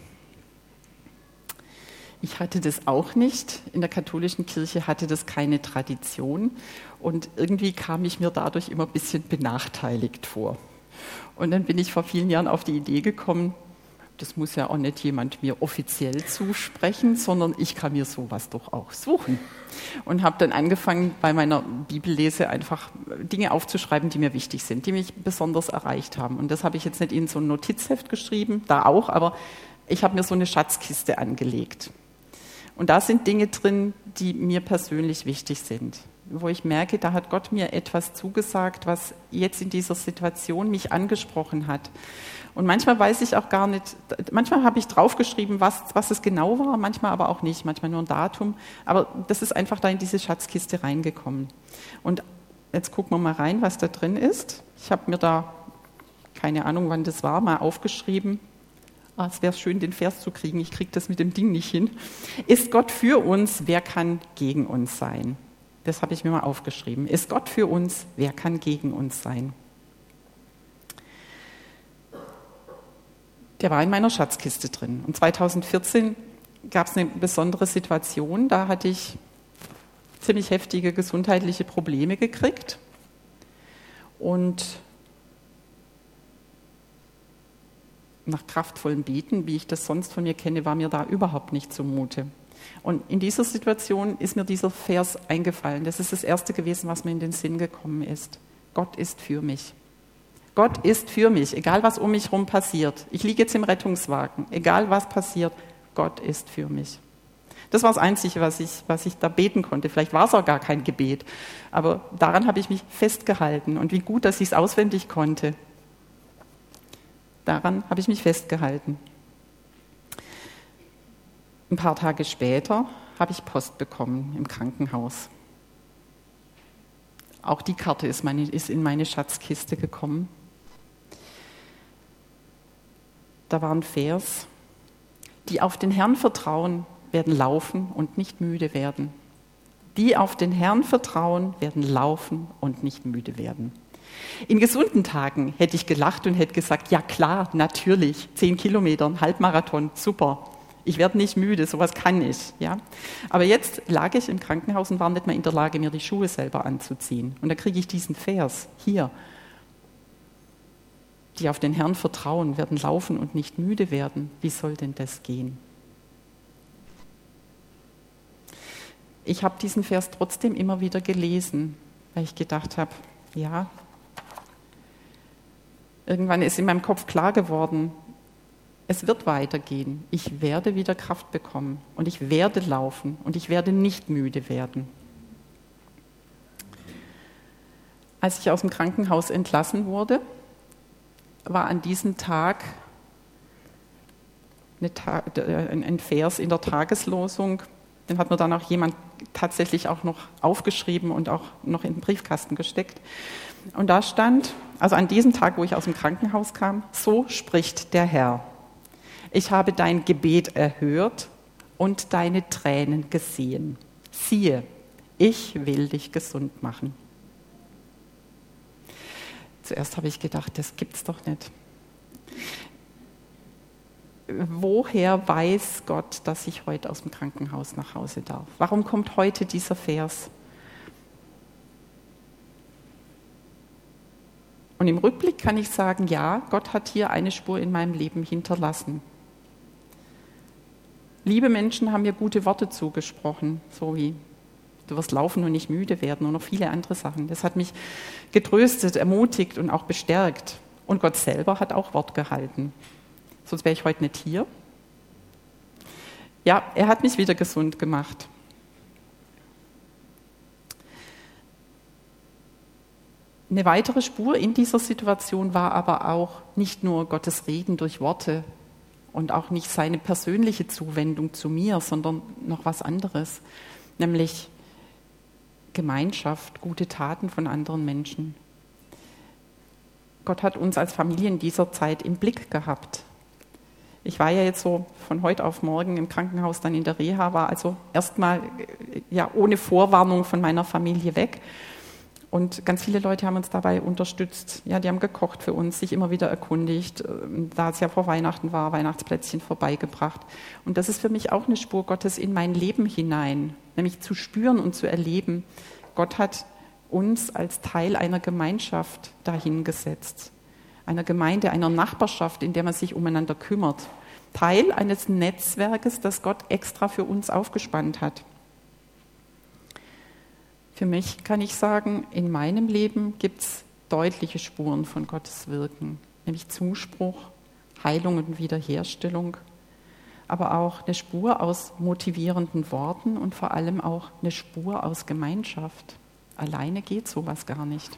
Ich hatte das auch nicht. In der katholischen Kirche hatte das keine Tradition und irgendwie kam ich mir dadurch immer ein bisschen benachteiligt vor. Und dann bin ich vor vielen Jahren auf die Idee gekommen, das muss ja auch nicht jemand mir offiziell zusprechen, sondern ich kann mir sowas doch auch suchen. Und habe dann angefangen, bei meiner Bibellese einfach Dinge aufzuschreiben, die mir wichtig sind, die mich besonders erreicht haben. Und das habe ich jetzt nicht in so ein Notizheft geschrieben, da auch, aber ich habe mir so eine Schatzkiste angelegt. Und da sind Dinge drin, die mir persönlich wichtig sind, wo ich merke, da hat Gott mir etwas zugesagt, was jetzt in dieser Situation mich angesprochen hat. Und manchmal weiß ich auch gar nicht, manchmal habe ich draufgeschrieben, was, was es genau war, manchmal aber auch nicht, manchmal nur ein Datum. Aber das ist einfach da in diese Schatzkiste reingekommen. Und jetzt gucken wir mal rein, was da drin ist. Ich habe mir da, keine Ahnung, wann das war, mal aufgeschrieben. Ah, es wäre schön, den Vers zu kriegen. Ich kriege das mit dem Ding nicht hin. Ist Gott für uns, wer kann gegen uns sein? Das habe ich mir mal aufgeschrieben. Ist Gott für uns? Wer kann gegen uns sein? Der war in meiner Schatzkiste drin. Und zweitausendvierzehn gab es eine besondere Situation. Da hatte ich ziemlich heftige gesundheitliche Probleme gekriegt. Und nach kraftvollen Beten, wie ich das sonst von mir kenne, war mir da überhaupt nicht zumute. Und in dieser Situation ist mir dieser Vers eingefallen. Das ist das Erste gewesen, was mir in den Sinn gekommen ist. Gott ist für mich. Gott ist für mich, egal was um mich herum passiert. Ich liege jetzt im Rettungswagen, egal was passiert, Gott ist für mich. Das war das Einzige, was ich, was ich da beten konnte. Vielleicht war es auch gar kein Gebet, aber daran habe ich mich festgehalten. Und wie gut, dass ich es auswendig konnte. Daran habe ich mich festgehalten. Ein paar Tage später habe ich Post bekommen im Krankenhaus. Auch die Karte ist, meine, ist in meine Schatzkiste gekommen. Da war ein Vers: Die auf den Herrn vertrauen, werden laufen und nicht müde werden. Die auf den Herrn vertrauen, werden laufen und nicht müde werden. In gesunden Tagen hätte ich gelacht und hätte gesagt, ja klar, natürlich, zehn Kilometer, ein Halbmarathon, super. Ich werde nicht müde, sowas kann ich. Ja? Aber jetzt lag ich im Krankenhaus und war nicht mehr in der Lage, mir die Schuhe selber anzuziehen. Und da kriege ich diesen Vers hier. Die auf den Herrn vertrauen, werden laufen und nicht müde werden. Wie soll denn das gehen? Ich habe diesen Vers trotzdem immer wieder gelesen, weil ich gedacht habe, ja, irgendwann ist in meinem Kopf klar geworden, es wird weitergehen. Ich werde wieder Kraft bekommen und ich werde laufen und ich werde nicht müde werden. Als ich aus dem Krankenhaus entlassen wurde, war an diesem Tag eine Ta- ein Vers in der Tageslosung, den hat mir dann auch jemand tatsächlich auch noch aufgeschrieben und auch noch in den Briefkasten gesteckt. Und da stand, also an diesem Tag, wo ich aus dem Krankenhaus kam, so spricht der Herr. Ich habe dein Gebet erhört und deine Tränen gesehen. Siehe, ich will dich gesund machen. Zuerst habe ich gedacht, das gibt's doch nicht. Woher weiß Gott, dass ich heute aus dem Krankenhaus nach Hause darf? Warum kommt heute dieser Vers? Und im Rückblick kann ich sagen, ja, Gott hat hier eine Spur in meinem Leben hinterlassen. Liebe Menschen haben mir gute Worte zugesprochen, so wie du wirst laufen und nicht müde werden und noch viele andere Sachen. Das hat mich getröstet, ermutigt und auch bestärkt. Und Gott selber hat auch Wort gehalten. Sonst wäre ich heute nicht hier. Ja, er hat mich wieder gesund gemacht. Eine weitere Spur in dieser Situation war aber auch nicht nur Gottes Reden durch Worte und auch nicht seine persönliche Zuwendung zu mir, sondern noch was anderes, nämlich Gemeinschaft, gute Taten von anderen Menschen. Gott hat uns als Familie in dieser Zeit im Blick gehabt. Ich war ja jetzt so von heute auf morgen im Krankenhaus, dann in der Reha, war also erstmal ja, ohne Vorwarnung von meiner Familie weg. Und ganz viele Leute haben uns dabei unterstützt. Ja, die haben gekocht für uns, sich immer wieder erkundigt. Da es ja vor Weihnachten war, Weihnachtsplätzchen vorbeigebracht. Und das ist für mich auch eine Spur Gottes in mein Leben hinein, nämlich zu spüren und zu erleben. Gott hat uns als Teil einer Gemeinschaft dahingesetzt. Einer Gemeinde, einer Nachbarschaft, in der man sich umeinander kümmert. Teil eines Netzwerkes, das Gott extra für uns aufgespannt hat. Für mich kann ich sagen, in meinem Leben gibt es deutliche Spuren von Gottes Wirken, nämlich Zuspruch, Heilung und Wiederherstellung, aber auch eine Spur aus motivierenden Worten und vor allem auch eine Spur aus Gemeinschaft. Alleine geht sowas gar nicht.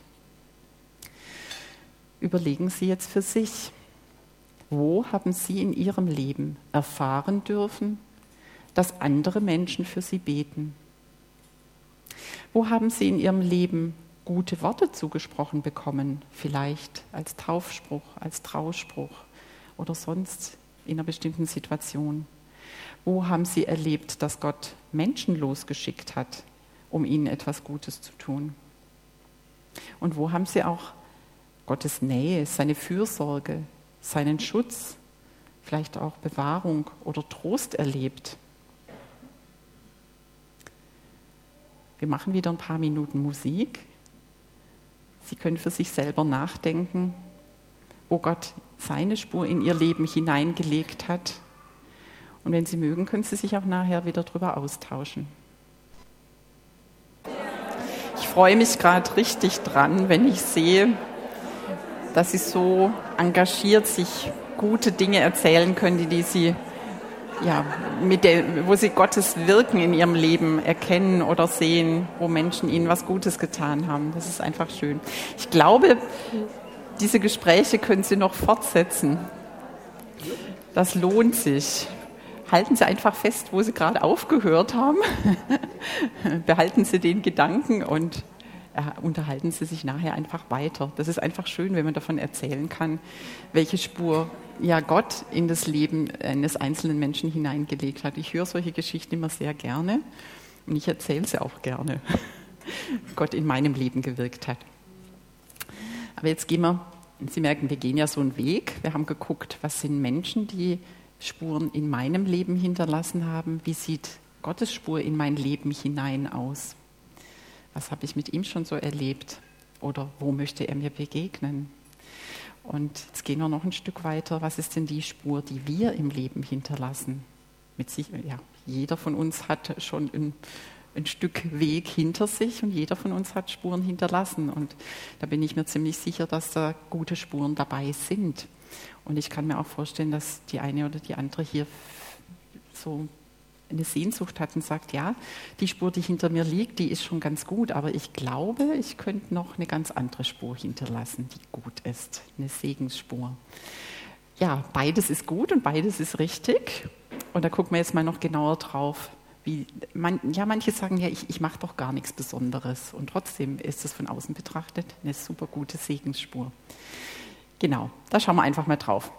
Überlegen Sie jetzt für sich, wo haben Sie in Ihrem Leben erfahren dürfen, dass andere Menschen für Sie beten? Wo haben Sie in Ihrem Leben gute Worte zugesprochen bekommen, vielleicht als Taufspruch, als Trauspruch oder sonst in einer bestimmten Situation? Wo haben Sie erlebt, dass Gott Menschen losgeschickt hat, um ihnen etwas Gutes zu tun? Und wo haben sie auch Gottes Nähe, seine Fürsorge, seinen Schutz, vielleicht auch Bewahrung oder Trost erlebt? Wir machen wieder ein paar Minuten Musik. Sie können für sich selber nachdenken, wo Gott seine Spur in ihr Leben hineingelegt hat. Und wenn Sie mögen, können Sie sich auch nachher wieder darüber austauschen. Ich freue mich gerade richtig dran, wenn ich sehe, dass Sie so engagiert sich gute Dinge erzählen können, die, die Sie, ja, mit der, wo Sie Gottes Wirken in Ihrem Leben erkennen oder sehen, wo Menschen Ihnen was Gutes getan haben. Das ist einfach schön. Ich glaube, diese Gespräche können Sie noch fortsetzen. Das lohnt sich. Halten Sie einfach fest, wo Sie gerade aufgehört haben. Behalten Sie den Gedanken und äh, unterhalten Sie sich nachher einfach weiter. Das ist einfach schön, wenn man davon erzählen kann, welche Spur ja Gott in das Leben eines einzelnen Menschen hineingelegt hat. Ich höre solche Geschichten immer sehr gerne und ich erzähle sie auch gerne, Gott in meinem Leben gewirkt hat. Aber jetzt gehen wir, Sie merken, wir gehen ja so einen Weg. Wir haben geguckt, was sind Menschen, die Spuren in meinem Leben hinterlassen haben. Wie sieht Gottes Spur in mein Leben hinein aus? Was habe ich mit ihm schon so erlebt? Oder wo möchte er mir begegnen? Und jetzt gehen wir noch ein Stück weiter. Was ist denn die Spur, die wir im Leben hinterlassen? Mit sich, ja, jeder von uns hat schon ein, ein Stück Weg hinter sich und jeder von uns hat Spuren hinterlassen. Und da bin ich mir ziemlich sicher, dass da gute Spuren dabei sind. Und ich kann mir auch vorstellen, dass die eine oder die andere hier so eine Sehnsucht hat und sagt, ja, die Spur, die hinter mir liegt, die ist schon ganz gut, aber ich glaube, ich könnte noch eine ganz andere Spur hinterlassen, die gut ist, eine Segensspur. Ja, beides ist gut und beides ist richtig. Und da gucken wir jetzt mal noch genauer drauf. Wie, man, ja, manche sagen ja, ich, ich mache doch gar nichts Besonderes. Und trotzdem ist es von außen betrachtet eine super gute Segensspur. Genau, da schauen wir einfach mal drauf.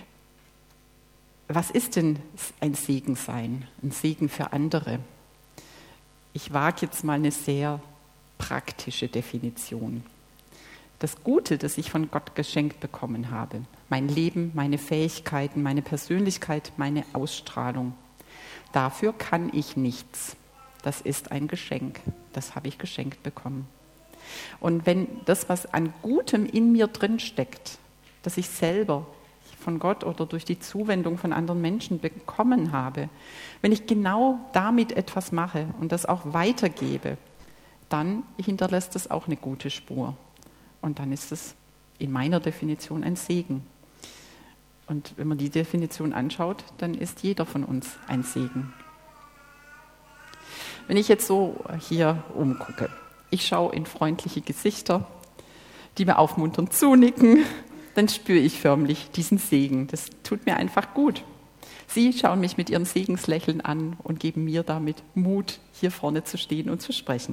Was ist denn ein Segen sein? Ein Segen für andere? Ich wage jetzt mal eine sehr praktische Definition. Das Gute, das ich von Gott geschenkt bekommen habe, mein Leben, meine Fähigkeiten, meine Persönlichkeit, meine Ausstrahlung, dafür kann ich nichts. Das ist ein Geschenk, das habe ich geschenkt bekommen. Und wenn das, was an Gutem in mir drin steckt, das ich selber von Gott oder durch die Zuwendung von anderen Menschen bekommen habe, wenn ich genau damit etwas mache und das auch weitergebe, dann hinterlässt es auch eine gute Spur. Und dann ist es in meiner Definition ein Segen. Und wenn man die Definition anschaut, dann ist jeder von uns ein Segen. Wenn ich jetzt so hier umgucke, ich schaue in freundliche Gesichter, die mir aufmunternd zunicken, dann spüre ich förmlich diesen Segen. Das tut mir einfach gut. Sie schauen mich mit ihrem Segenslächeln an und geben mir damit Mut, hier vorne zu stehen und zu sprechen.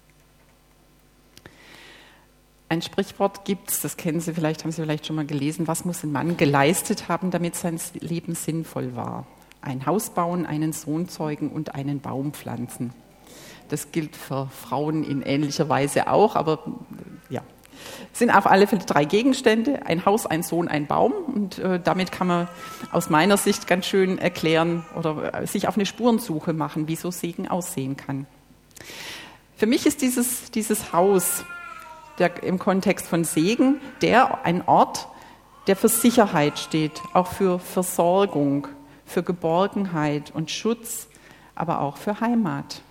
Ein Sprichwort gibt es, das kennen Sie vielleicht, haben Sie vielleicht schon mal gelesen. Was muss ein Mann geleistet haben, damit sein Leben sinnvoll war? Ein Haus bauen, einen Sohn zeugen und einen Baum pflanzen. Das gilt für Frauen in ähnlicher Weise auch, aber ja. Es sind auf alle Fälle drei Gegenstände, ein Haus, ein Sohn, ein Baum. Und äh, damit kann man aus meiner Sicht ganz schön erklären oder äh, sich auf eine Spurensuche machen, wie so Segen aussehen kann. Für mich ist dieses, dieses Haus der, im Kontext von Segen der ein Ort, der für Sicherheit steht, auch für Versorgung, für Geborgenheit und Schutz, aber auch für Heimat.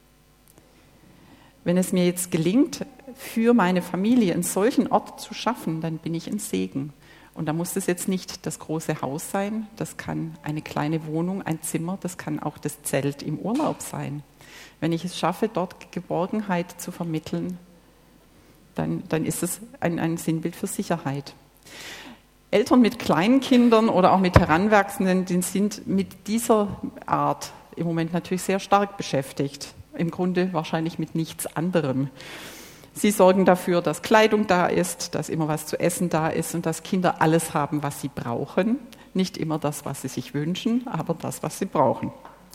Wenn es mir jetzt gelingt, für meine Familie einen solchen Ort zu schaffen, dann bin ich ein Segen. Und da muss es jetzt nicht das große Haus sein, das kann eine kleine Wohnung, ein Zimmer, das kann auch das Zelt im Urlaub sein. Wenn ich es schaffe, dort Geborgenheit zu vermitteln, dann, dann ist es ein, ein Sinnbild für Sicherheit. Eltern mit kleinen Kindern oder auch mit Heranwachsenden, die sind mit dieser Art im Moment natürlich sehr stark beschäftigt. Im Grunde wahrscheinlich mit nichts anderem. Sie sorgen dafür, dass Kleidung da ist, dass immer was zu essen da ist und dass Kinder alles haben, was sie brauchen. Nicht immer das, was sie sich wünschen, aber das, was sie brauchen.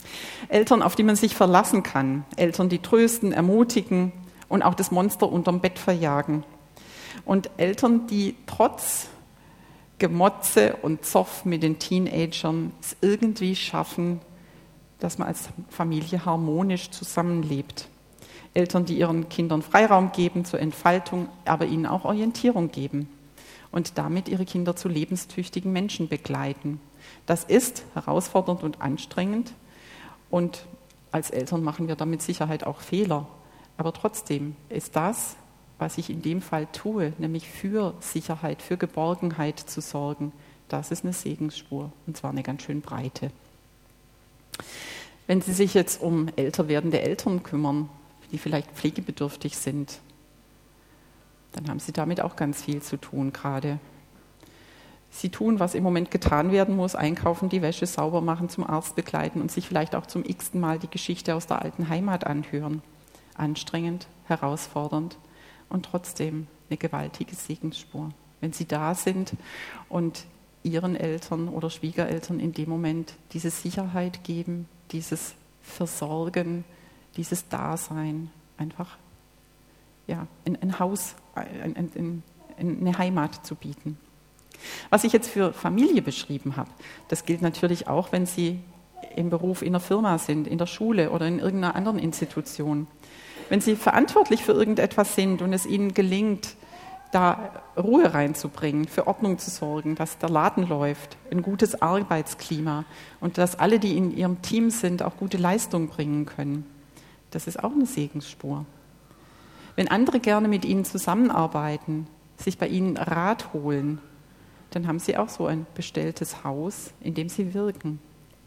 Eltern, auf die man sich verlassen kann. Eltern, die trösten, ermutigen und auch das Monster unterm Bett verjagen. Und Eltern, die trotz Gemotze und Zoff mit den Teenagern es irgendwie schaffen, dass man als Familie harmonisch zusammenlebt. Eltern, die ihren Kindern Freiraum geben zur Entfaltung, aber ihnen auch Orientierung geben und damit ihre Kinder zu lebenstüchtigen Menschen begleiten. Das ist herausfordernd und anstrengend und als Eltern machen wir da mit Sicherheit auch Fehler. Aber trotzdem ist das, was ich in dem Fall tue, nämlich für Sicherheit, für Geborgenheit zu sorgen, das ist eine Segensspur und zwar eine ganz schön breite. Wenn Sie sich jetzt um älter werdende Eltern kümmern, die vielleicht pflegebedürftig sind, dann haben Sie damit auch ganz viel zu tun gerade. Sie tun, was im Moment getan werden muss, einkaufen, die Wäsche sauber machen, zum Arzt begleiten und sich vielleicht auch zum x-ten Mal die Geschichte aus der alten Heimat anhören. Anstrengend, herausfordernd und trotzdem eine gewaltige Segensspur. Wenn Sie da sind und Ihren Eltern oder Schwiegereltern in dem Moment diese Sicherheit geben, dieses Versorgen, dieses Dasein, einfach ja, ein, ein Haus, ein, ein, ein, eine Heimat zu bieten. Was ich jetzt für Familie beschrieben habe, das gilt natürlich auch, wenn Sie im Beruf in der Firma sind, in der Schule oder in irgendeiner anderen Institution. Wenn Sie verantwortlich für irgendetwas sind und es Ihnen gelingt, da Ruhe reinzubringen, für Ordnung zu sorgen, dass der Laden läuft, ein gutes Arbeitsklima und dass alle, die in Ihrem Team sind, auch gute Leistung bringen können. Das ist auch eine Segensspur. Wenn andere gerne mit Ihnen zusammenarbeiten, sich bei Ihnen Rat holen, dann haben Sie auch so ein bestelltes Haus, in dem Sie wirken.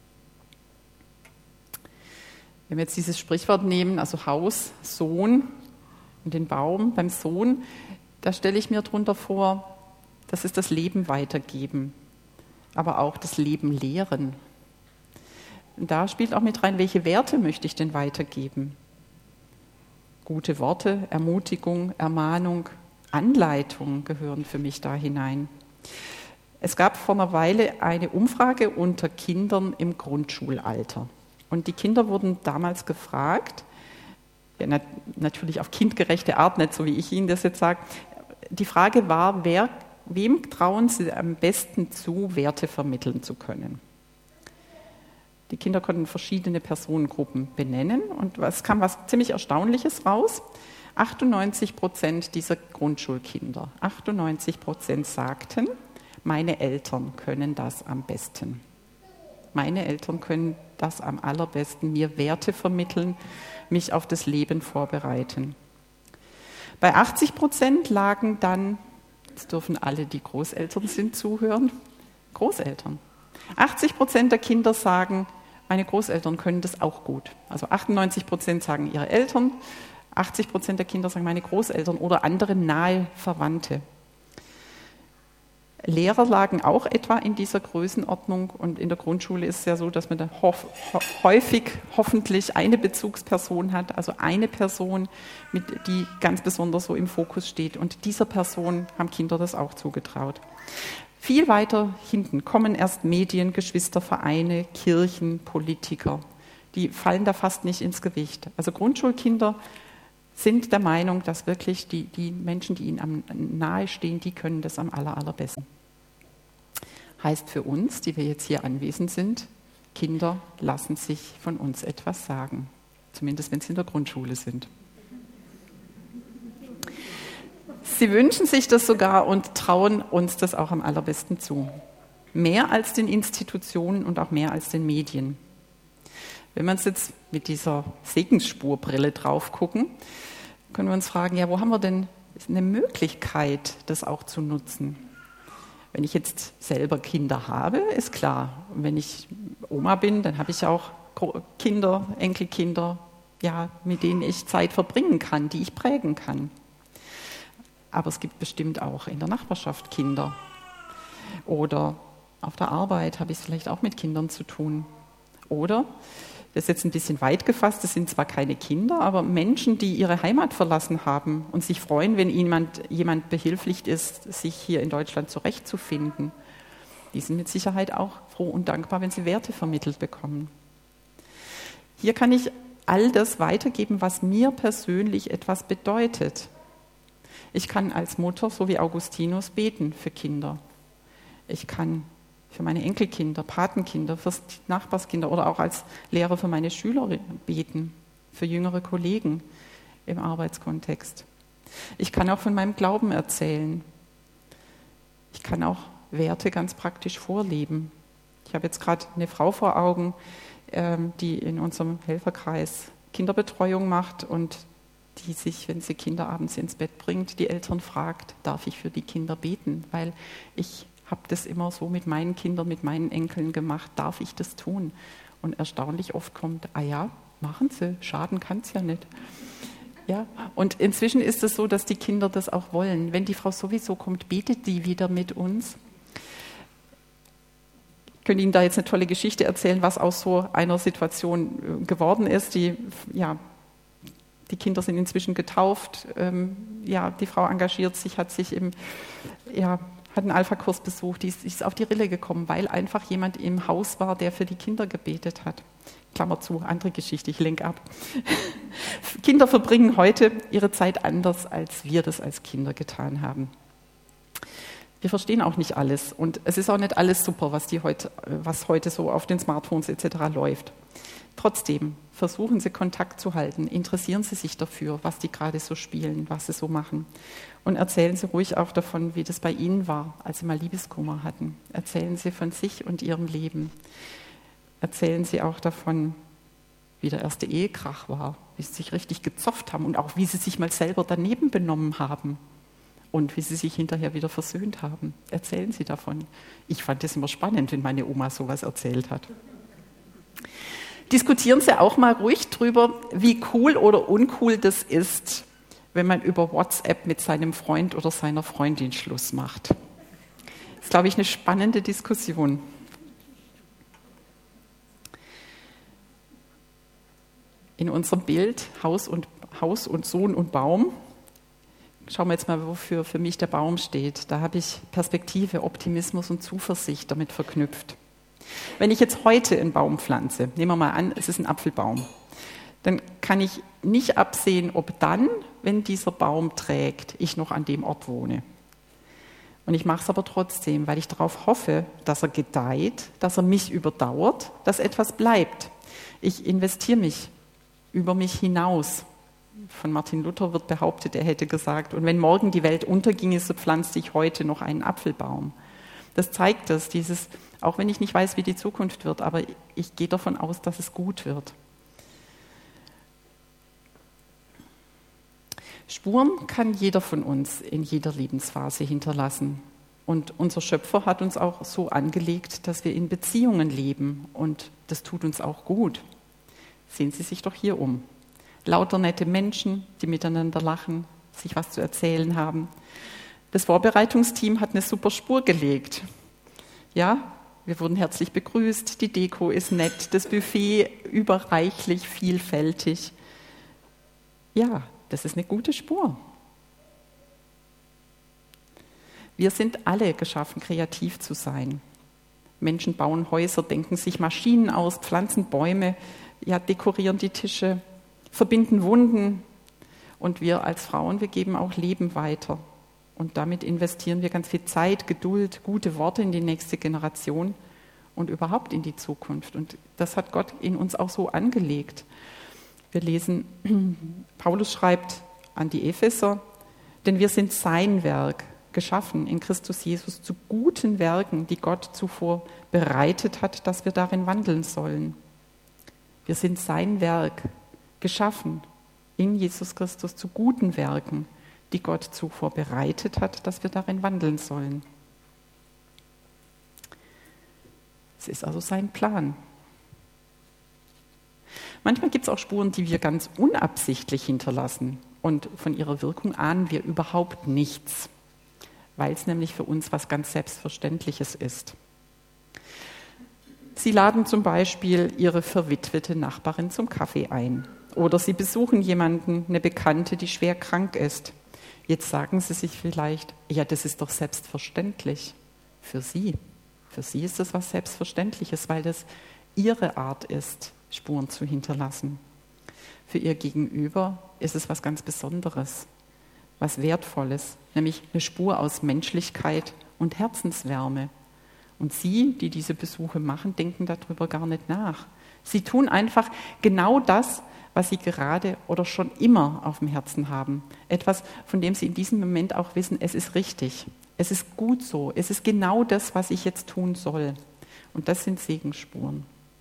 Wenn wir jetzt dieses Sprichwort nehmen, also Haus, Sohn und den Baum beim Sohn, da stelle ich mir drunter vor, das ist das Leben weitergeben, aber auch das Leben lehren. Und da spielt auch mit rein, welche Werte möchte ich denn weitergeben? Gute Worte, Ermutigung, Ermahnung, Anleitung gehören für mich da hinein. Es gab vor einer Weile eine Umfrage unter Kindern im Grundschulalter. Und die Kinder wurden damals gefragt, ja, nat- natürlich auf kindgerechte Art, nicht so wie ich Ihnen das jetzt sage. Die Frage war, wer, wem trauen Sie am besten zu, Werte vermitteln zu können? Die Kinder konnten verschiedene Personengruppen benennen und es kam was ziemlich Erstaunliches raus. achtundneunzig Prozent dieser Grundschulkinder, achtundneunzig Prozent sagten, meine Eltern können das am besten. Meine Eltern können das am allerbesten, mir Werte vermitteln, mich auf das Leben vorbereiten. Bei achtzig Prozent lagen dann, jetzt dürfen alle, die Großeltern sind, zuhören, Großeltern. achtzig Prozent der Kinder sagen, meine Großeltern können das auch gut. Also achtundneunzig Prozent sagen ihre Eltern, achtzig Prozent der Kinder sagen meine Großeltern oder andere nahe Verwandte. Lehrer lagen auch etwa in dieser Größenordnung und in der Grundschule ist es ja so, dass man da häufig hoffentlich eine Bezugsperson hat, also eine Person, mit, die ganz besonders so im Fokus steht und dieser Person haben Kinder das auch zugetraut. Viel weiter hinten kommen erst Medien, Geschwistervereine, Kirchen, Politiker. Die fallen da fast nicht ins Gewicht. Also Grundschulkinder sind der Meinung, dass wirklich die, die Menschen, die ihnen am nahe stehen, die können das am aller, allerbesten. Heißt für uns, die wir jetzt hier anwesend sind, Kinder lassen sich von uns etwas sagen. Zumindest wenn sie in der Grundschule sind. Sie wünschen sich das sogar und trauen uns das auch am allerbesten zu. Mehr als den Institutionen und auch mehr als den Medien. Wenn wir uns jetzt mit dieser Segensspurbrille drauf gucken, können wir uns fragen, ja, wo haben wir denn eine Möglichkeit, das auch zu nutzen? Wenn ich jetzt selber Kinder habe, ist klar. Und wenn ich Oma bin, dann habe ich auch Kinder, Enkelkinder, ja, mit denen ich Zeit verbringen kann, die ich prägen kann. Aber es gibt bestimmt auch in der Nachbarschaft Kinder. Oder auf der Arbeit habe ich es vielleicht auch mit Kindern zu tun. Oder, das ist jetzt ein bisschen weit gefasst, das sind zwar keine Kinder, aber Menschen, die ihre Heimat verlassen haben und sich freuen, wenn ihnen jemand behilflich ist, sich hier in Deutschland zurechtzufinden. Die sind mit Sicherheit auch froh und dankbar, wenn sie Werte vermittelt bekommen. Hier kann ich all das weitergeben, was mir persönlich etwas bedeutet. Ich kann als Mutter, so wie Augustinus, beten für Kinder. Ich kann für meine Enkelkinder, Patenkinder, für Nachbarskinder oder auch als Lehrer für meine Schüler beten, für jüngere Kollegen im Arbeitskontext. Ich kann auch von meinem Glauben erzählen. Ich kann auch Werte ganz praktisch vorleben. Ich habe jetzt gerade eine Frau vor Augen, die in unserem Helferkreis Kinderbetreuung macht und die sich, wenn sie Kinder abends ins Bett bringt, die Eltern fragt, darf ich für die Kinder beten? Weil ich habe das immer so mit meinen Kindern, mit meinen Enkeln gemacht, darf ich das tun? Und erstaunlich oft kommt, ah ja, machen Sie, schaden kann es ja nicht. Ja, und inzwischen ist es so, dass die Kinder das auch wollen. Wenn die Frau sowieso kommt, betet die wieder mit uns. Ich könnte Ihnen da jetzt eine tolle Geschichte erzählen, was aus so einer Situation geworden ist. Die, ja, die Kinder sind inzwischen getauft. Ähm, ja, die Frau engagiert sich, hat sich im, ja, hat einen Alpha-Kurs besucht, die ist, die ist auf die Rille gekommen, weil einfach jemand im Haus war, der für die Kinder gebetet hat. Klammer zu, andere Geschichte, ich lenke ab. Kinder verbringen heute ihre Zeit anders, als wir das als Kinder getan haben. Wir verstehen auch nicht alles und es ist auch nicht alles super, was, die heute, was heute so auf den Smartphones et cetera läuft. Trotzdem, versuchen Sie Kontakt zu halten, interessieren Sie sich dafür, was die gerade so spielen, was sie so machen. Und erzählen Sie ruhig auch davon, wie das bei Ihnen war, als Sie mal Liebeskummer hatten. Erzählen Sie von sich und Ihrem Leben. Erzählen Sie auch davon, wie der erste Ehekrach war, wie Sie sich richtig gezofft haben und auch wie Sie sich mal selber daneben benommen haben und wie Sie sich hinterher wieder versöhnt haben. Erzählen Sie davon. Ich fand es immer spannend, wenn meine Oma sowas erzählt hat. Diskutieren Sie auch mal ruhig drüber, wie cool oder uncool das ist, wenn man über WhatsApp mit seinem Freund oder seiner Freundin Schluss macht. Das ist, glaube ich, eine spannende Diskussion. In unserem Bild Haus und, Haus und Sohn und Baum, schauen wir jetzt mal, wofür für mich der Baum steht. Da habe ich Perspektive, Optimismus und Zuversicht damit verknüpft. Wenn ich jetzt heute einen Baum pflanze, nehmen wir mal an, es ist ein Apfelbaum, dann kann ich nicht absehen, ob dann, wenn dieser Baum trägt, ich noch an dem Ort wohne. Und ich mache es aber trotzdem, weil ich darauf hoffe, dass er gedeiht, dass er mich überdauert, dass etwas bleibt. Ich investiere mich über mich hinaus. Von Martin Luther wird behauptet, er hätte gesagt, und wenn morgen die Welt unterginge, so pflanzte ich heute noch einen Apfelbaum. Das zeigt das, dieses, auch wenn ich nicht weiß, wie die Zukunft wird, aber ich gehe davon aus, dass es gut wird. Spuren kann jeder von uns in jeder Lebensphase hinterlassen. Und unser Schöpfer hat uns auch so angelegt, dass wir in Beziehungen leben. Und das tut uns auch gut. Sehen Sie sich doch hier um. Lauter nette Menschen, die miteinander lachen, sich was zu erzählen haben. Das Vorbereitungsteam hat eine super Spur gelegt. Ja, wir wurden herzlich begrüßt, die Deko ist nett, das Buffet überreichlich vielfältig. Ja, das ist eine gute Spur. Wir sind alle geschaffen, kreativ zu sein. Menschen bauen Häuser, denken sich Maschinen aus, pflanzen Bäume, ja, dekorieren die Tische, verbinden Wunden. Und wir als Frauen, wir geben auch Leben weiter. Und damit investieren wir ganz viel Zeit, Geduld, gute Worte in die nächste Generation und überhaupt in die Zukunft. Und das hat Gott in uns auch so angelegt. Wir lesen, Paulus schreibt an die Epheser, denn wir sind sein Werk, geschaffen in Christus Jesus zu guten Werken, die Gott zuvor bereitet hat, dass wir darin wandeln sollen. Wir sind sein Werk, geschaffen in Jesus Christus zu guten Werken, die Gott zuvor bereitet hat, dass wir darin wandeln sollen. Es ist also sein Plan. Manchmal gibt es auch Spuren, die wir ganz unabsichtlich hinterlassen und von ihrer Wirkung ahnen wir überhaupt nichts, weil es nämlich für uns was ganz Selbstverständliches ist. Sie laden zum Beispiel Ihre verwitwete Nachbarin zum Kaffee ein oder Sie besuchen jemanden, eine Bekannte, die schwer krank ist. Jetzt sagen Sie sich vielleicht, ja, das ist doch selbstverständlich für Sie. Für Sie ist das was Selbstverständliches, weil das Ihre Art ist, Spuren zu hinterlassen. Für ihr Gegenüber ist es was ganz Besonderes, was Wertvolles, nämlich eine Spur aus Menschlichkeit und Herzenswärme. Und Sie, die diese Besuche machen, denken darüber gar nicht nach. Sie tun einfach genau das, was Sie gerade oder schon immer auf dem Herzen haben. Etwas, von dem Sie in diesem Moment auch wissen, es ist richtig, es ist gut so, es ist genau das, was ich jetzt tun soll. Und das sind Segensspuren.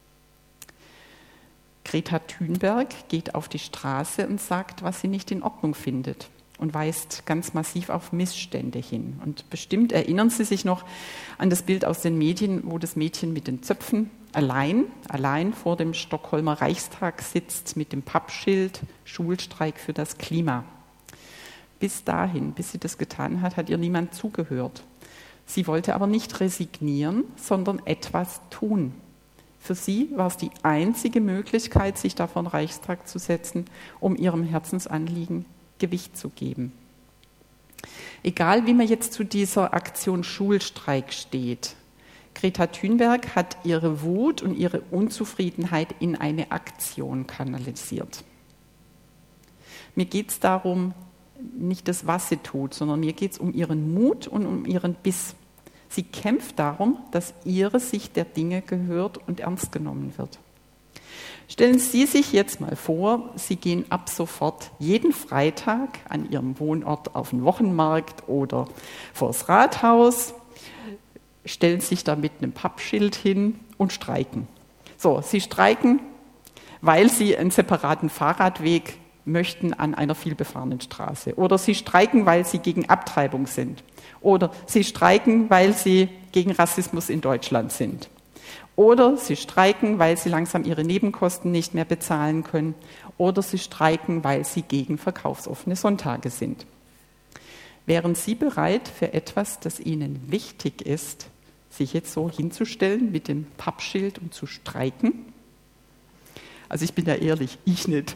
Greta Thunberg geht auf die Straße und sagt, was sie nicht in Ordnung findet und weist ganz massiv auf Missstände hin. Und bestimmt erinnern Sie sich noch an das Bild aus den Medien, wo das Mädchen mit den Zöpfen allein, allein vor dem Stockholmer Reichstag sitzt mit dem Pappschild Schulstreik für das Klima. Bis dahin, bis sie das getan hat, hat ihr niemand zugehört. Sie wollte aber nicht resignieren, sondern etwas tun. Für sie war es die einzige Möglichkeit, sich da vor den Reichstag zu setzen, um ihrem Herzensanliegen Gewicht zu geben. Egal, wie man jetzt zu dieser Aktion Schulstreik steht, Greta Thunberg hat ihre Wut und ihre Unzufriedenheit in eine Aktion kanalisiert. Mir geht es darum, nicht das, was sie tut, sondern mir geht es um ihren Mut und um ihren Biss. Sie kämpft darum, dass ihre Sicht der Dinge gehört und ernst genommen wird. Stellen Sie sich jetzt mal vor, Sie gehen ab sofort jeden Freitag an Ihrem Wohnort auf den Wochenmarkt oder vors Rathaus, stellen sich da mit einem Pappschild hin und streiken. So, Sie streiken, weil Sie einen separaten Fahrradweg möchten an einer vielbefahrenen Straße. Oder Sie streiken, weil Sie gegen Abtreibung sind. Oder Sie streiken, weil Sie gegen Rassismus in Deutschland sind. Oder Sie streiken, weil Sie langsam Ihre Nebenkosten nicht mehr bezahlen können. Oder Sie streiken, weil Sie gegen verkaufsoffene Sonntage sind. Wären Sie bereit, für etwas, das Ihnen wichtig ist, sich jetzt so hinzustellen mit dem Pappschild und zu streiken? Also ich bin ja ehrlich, ich nicht.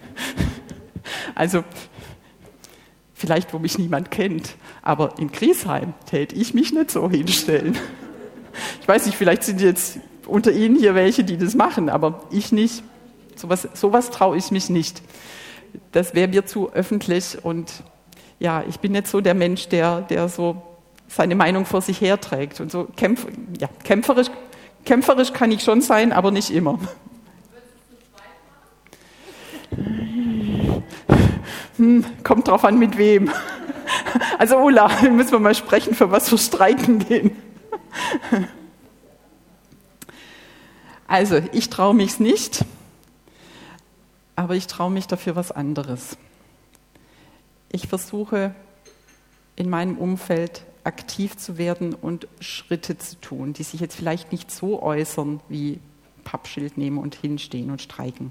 Also vielleicht, wo mich niemand kennt, aber in Griesheim täte ich mich nicht so hinstellen. Ich weiß nicht, vielleicht sind jetzt unter Ihnen hier welche, die das machen, aber ich nicht. Sowas, sowas traue ich mich nicht. Das wäre mir zu öffentlich und ja, ich bin nicht so der Mensch, der, der so seine Meinung vor sich herträgt. Und so kämpf, ja, kämpferisch, kämpferisch kann ich schon sein, aber nicht immer. Hm, kommt drauf an, mit wem. Also Ulla, müssen wir mal sprechen, für was wir streiken gehen. Also, ich traue mich's nicht, aber ich traue mich dafür was anderes. Ich versuche in meinem Umfeld aktiv zu werden und Schritte zu tun, die sich jetzt vielleicht nicht so äußern wie Pappschild nehmen und hinstehen und streiken.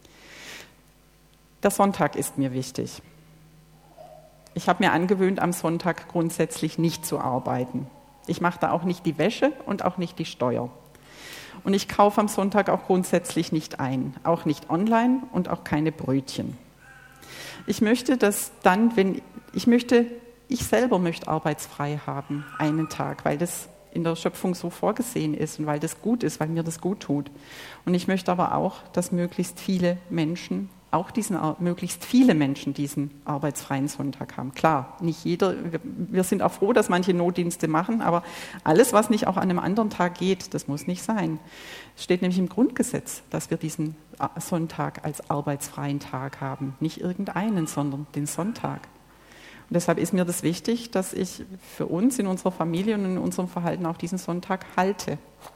Der Sonntag ist mir wichtig. Ich habe mir angewöhnt, am Sonntag grundsätzlich nicht zu arbeiten. Ich mache da auch nicht die Wäsche und auch nicht die Steuer. Und ich kaufe am Sonntag auch grundsätzlich nicht ein, auch nicht online und auch keine Brötchen. Ich möchte, dass dann, wenn ich möchte, ich selber möchte arbeitsfrei haben, einen Tag, weil das in der Schöpfung so vorgesehen ist und weil das gut ist, weil mir das gut tut. Und ich möchte aber auch, dass möglichst viele Menschen auch diesen, möglichst viele Menschen diesen arbeitsfreien Sonntag haben. Klar, nicht jeder, wir sind auch froh, dass manche Notdienste machen, aber alles, was nicht auch an einem anderen Tag geht, das muss nicht sein. Es steht nämlich im Grundgesetz, dass wir diesen Sonntag als arbeitsfreien Tag haben. Nicht irgendeinen, sondern den Sonntag. Und deshalb ist mir das wichtig, dass ich für uns in unserer Familie und in unserem Verhalten auch diesen Sonntag halte.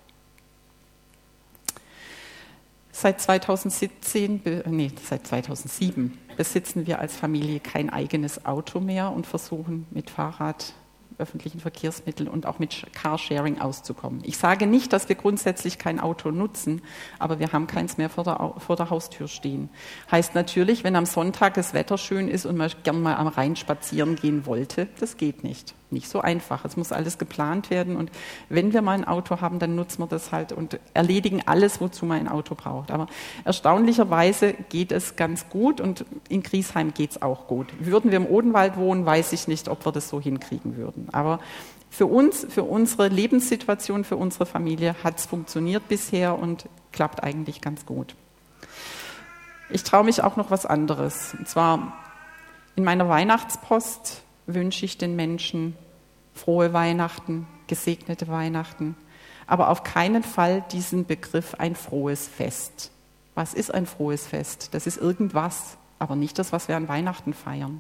Seit zweitausendsiebzehn, nee, seit zweitausendsieben besitzen wir als Familie kein eigenes Auto mehr und versuchen mit Fahrrad, öffentlichen Verkehrsmitteln und auch mit Carsharing auszukommen. Ich sage nicht, dass wir grundsätzlich kein Auto nutzen, aber wir haben keins mehr vor der, vor der Haustür stehen. Heißt natürlich, wenn am Sonntag das Wetter schön ist und man gern mal am Rhein spazieren gehen wollte, das geht nicht. Nicht so einfach. Es muss alles geplant werden und wenn wir mal ein Auto haben, dann nutzen wir das halt und erledigen alles, wozu man ein Auto braucht. Aber erstaunlicherweise geht es ganz gut und in Griesheim geht es auch gut. Würden wir im Odenwald wohnen, weiß ich nicht, ob wir das so hinkriegen würden. Aber für uns, für unsere Lebenssituation, für unsere Familie hat es funktioniert bisher und klappt eigentlich ganz gut. Ich traue mich auch noch was anderes. Und zwar in meiner Weihnachtspost wünsche ich den Menschen frohe Weihnachten, gesegnete Weihnachten, aber auf keinen Fall diesen Begriff ein frohes Fest. Was ist ein frohes Fest? Das ist irgendwas, aber nicht das, was wir an Weihnachten feiern.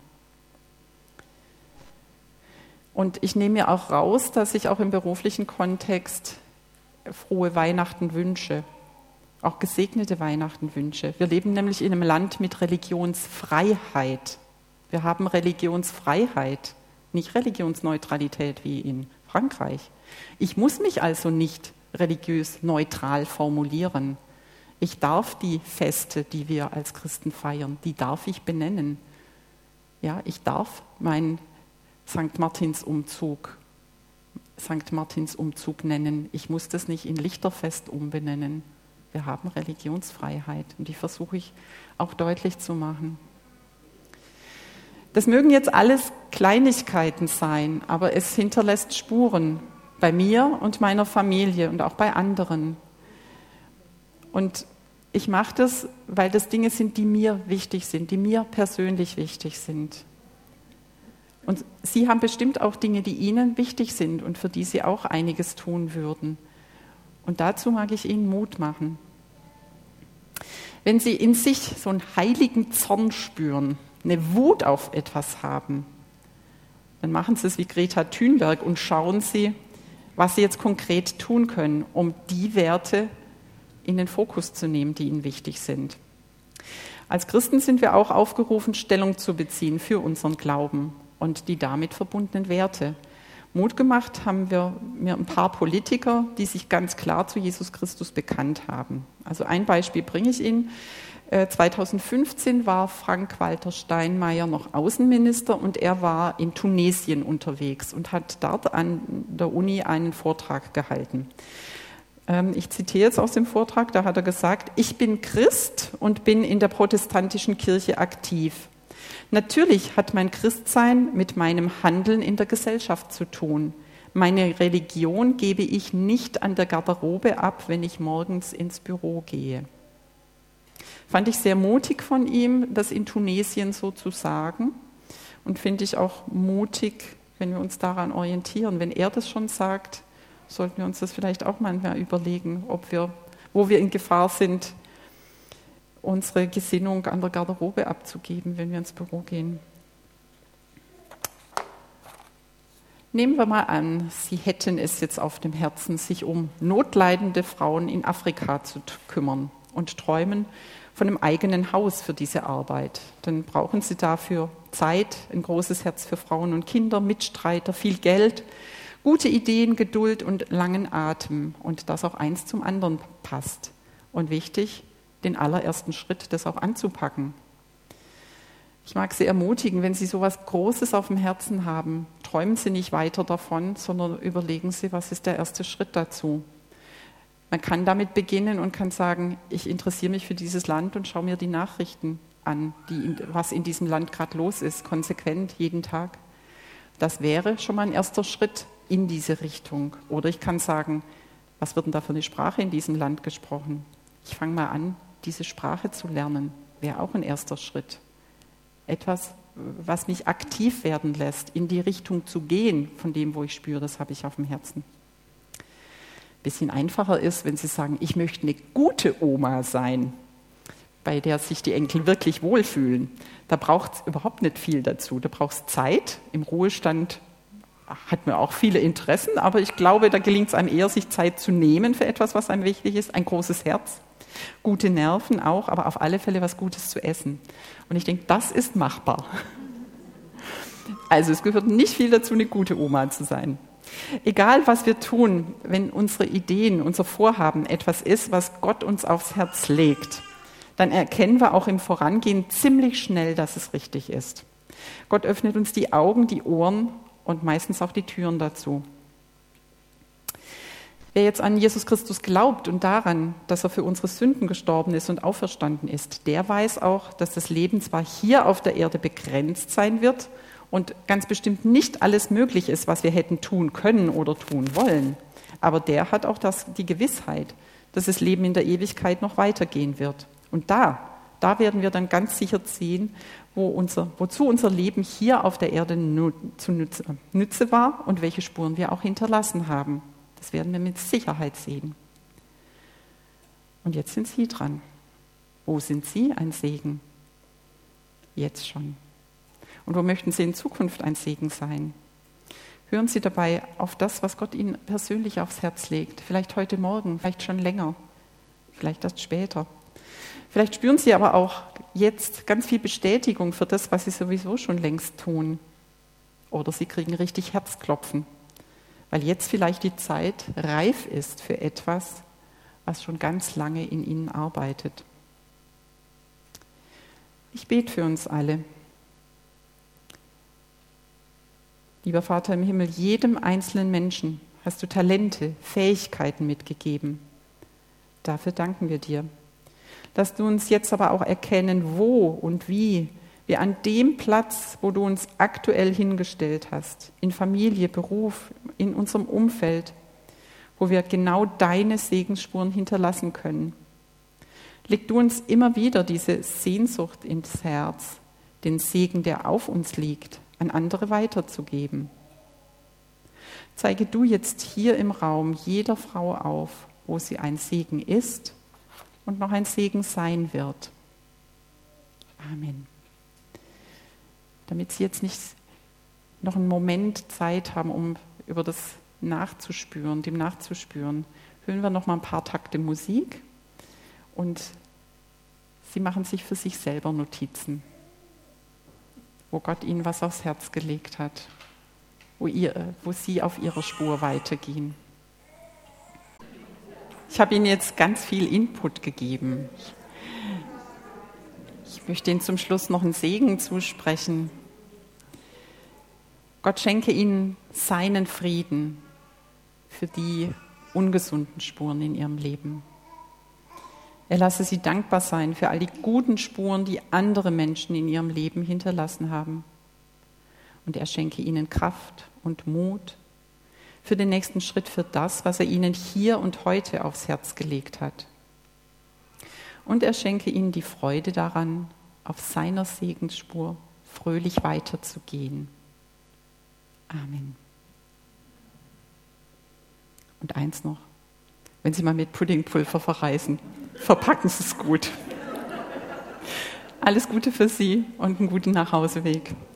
Und ich nehme mir auch raus, dass ich auch im beruflichen Kontext frohe Weihnachten wünsche, auch gesegnete Weihnachten wünsche. Wir leben nämlich in einem Land mit Religionsfreiheit. Wir haben Religionsfreiheit, nicht Religionsneutralität wie in Frankreich. Ich muss mich also nicht religiös neutral formulieren. Ich darf die Feste, die wir als Christen feiern, die darf ich benennen. Ja, ich darf meinen Sankt Martins-Umzug Sankt Martins-Umzug nennen. Ich muss das nicht in Lichterfest umbenennen. Wir haben Religionsfreiheit und die versuche ich auch deutlich zu machen. Das mögen jetzt alles Kleinigkeiten sein, aber es hinterlässt Spuren bei mir und meiner Familie und auch bei anderen. Und ich mache das, weil das Dinge sind, die mir wichtig sind, die mir persönlich wichtig sind. Und Sie haben bestimmt auch Dinge, die Ihnen wichtig sind und für die Sie auch einiges tun würden. Und dazu mag ich Ihnen Mut machen. Wenn Sie in sich so einen heiligen Zorn spüren, eine Wut auf etwas haben, dann machen Sie es wie Greta Thunberg und schauen Sie, was Sie jetzt konkret tun können, um die Werte in den Fokus zu nehmen, die Ihnen wichtig sind. Als Christen sind wir auch aufgerufen, Stellung zu beziehen für unseren Glauben und die damit verbundenen Werte. Mut gemacht haben wir mir ein paar Politiker, die sich ganz klar zu Jesus Christus bekannt haben. Also ein Beispiel bringe ich Ihnen. zweitausendfünfzehn war Frank-Walter Steinmeier noch Außenminister und er war in Tunesien unterwegs und hat dort an der Uni einen Vortrag gehalten. Ich zitiere jetzt aus dem Vortrag, da hat er gesagt: Ich bin Christ und bin in der protestantischen Kirche aktiv. Natürlich hat mein Christsein mit meinem Handeln in der Gesellschaft zu tun. Meine Religion gebe ich nicht an der Garderobe ab, wenn ich morgens ins Büro gehe. Fand ich sehr mutig von ihm, das in Tunesien so zu sagen, und finde ich auch mutig, wenn wir uns daran orientieren. Wenn er das schon sagt, sollten wir uns das vielleicht auch manchmal überlegen, ob wir, wo wir in Gefahr sind, unsere Gesinnung an der Garderobe abzugeben, wenn wir ins Büro gehen. Nehmen wir mal an, Sie hätten es jetzt auf dem Herzen, sich um notleidende Frauen in Afrika zu kümmern und träumen von einem eigenen Haus für diese Arbeit. Dann brauchen Sie dafür Zeit, ein großes Herz für Frauen und Kinder, Mitstreiter, viel Geld, gute Ideen, Geduld und langen Atem und dass auch eins zum anderen passt. Und wichtig, den allerersten Schritt, das auch anzupacken. Ich mag Sie ermutigen, wenn Sie so etwas Großes auf dem Herzen haben, träumen Sie nicht weiter davon, sondern überlegen Sie, was ist der erste Schritt dazu. Man kann damit beginnen und kann sagen, ich interessiere mich für dieses Land und schaue mir die Nachrichten an, die, was in diesem Land gerade los ist, konsequent, jeden Tag. Das wäre schon mal ein erster Schritt in diese Richtung. Oder ich kann sagen, was wird denn da für eine Sprache in diesem Land gesprochen? Ich fange mal an, diese Sprache zu lernen, wäre auch ein erster Schritt. Etwas, was mich aktiv werden lässt, in die Richtung zu gehen, von dem, wo ich spüre, das habe ich auf dem Herzen. Ein bisschen einfacher ist, wenn Sie sagen, ich möchte eine gute Oma sein, bei der sich die Enkel wirklich wohlfühlen. Da braucht es überhaupt nicht viel dazu. Da braucht es Zeit. Im Ruhestand hat man auch viele Interessen, aber ich glaube, da gelingt es einem eher, sich Zeit zu nehmen für etwas, was einem wichtig ist. Ein großes Herz, gute Nerven auch, aber auf alle Fälle was Gutes zu essen. Und ich denke, das ist machbar. Also es gehört nicht viel dazu, eine gute Oma zu sein. Egal, was wir tun, wenn unsere Ideen, unser Vorhaben etwas ist, was Gott uns aufs Herz legt, dann erkennen wir auch im Vorangehen ziemlich schnell, dass es richtig ist. Gott öffnet uns die Augen, die Ohren und meistens auch die Türen dazu. Wer jetzt an Jesus Christus glaubt und daran, dass er für unsere Sünden gestorben ist und auferstanden ist, der weiß auch, dass das Leben zwar hier auf der Erde begrenzt sein wird und ganz bestimmt nicht alles möglich ist, was wir hätten tun können oder tun wollen, aber der hat auch das, die Gewissheit, dass das Leben in der Ewigkeit noch weitergehen wird. Und da, da werden wir dann ganz sicher sehen, wo unser, wozu unser Leben hier auf der Erde nu, zu Nütze, Nütze war und welche Spuren wir auch hinterlassen haben. Das werden wir mit Sicherheit sehen. Und jetzt sind Sie dran. Wo sind Sie ein Segen? Jetzt schon. Und wo möchten Sie in Zukunft ein Segen sein? Hören Sie dabei auf das, was Gott Ihnen persönlich aufs Herz legt. Vielleicht heute Morgen, vielleicht schon länger, vielleicht erst später. Vielleicht spüren Sie aber auch jetzt ganz viel Bestätigung für das, was Sie sowieso schon längst tun. Oder Sie kriegen richtig Herzklopfen, weil jetzt vielleicht die Zeit reif ist für etwas, was schon ganz lange in Ihnen arbeitet. Ich bete für uns alle. Lieber Vater im Himmel, jedem einzelnen Menschen hast du Talente, Fähigkeiten mitgegeben. Dafür danken wir dir. Dass du uns jetzt aber auch erkennen, wo und wie wir an dem Platz, wo du uns aktuell hingestellt hast, in Familie, Beruf, in unserem Umfeld, wo wir genau deine Segensspuren hinterlassen können. Leg du uns immer wieder diese Sehnsucht ins Herz, den Segen, der auf uns liegt, an andere weiterzugeben. Zeige du jetzt hier im Raum jeder Frau auf, wo sie ein Segen ist und noch ein Segen sein wird. Amen. Damit Sie jetzt nicht noch einen Moment Zeit haben, um über das nachzuspüren, dem nachzuspüren, hören wir noch mal ein paar Takte Musik und Sie machen sich für sich selber Notizen, wo Gott Ihnen was aufs Herz gelegt hat, wo, ihr, wo Sie auf Ihrer Spur weitergehen. Ich habe Ihnen jetzt ganz viel Input gegeben. Ich möchte Ihnen zum Schluss noch einen Segen zusprechen. Gott schenke Ihnen seinen Frieden für die ungesunden Spuren in Ihrem Leben. Er lasse Sie dankbar sein für all die guten Spuren, die andere Menschen in ihrem Leben hinterlassen haben. Und er schenke Ihnen Kraft und Mut für den nächsten Schritt, für das, was er Ihnen hier und heute aufs Herz gelegt hat. Und er schenke Ihnen die Freude daran, auf seiner Segensspur fröhlich weiterzugehen. Amen. Und eins noch, wenn Sie mal mit Puddingpulver verreisen, verpacken Sie es gut. Alles Gute für Sie und einen guten Nachhauseweg.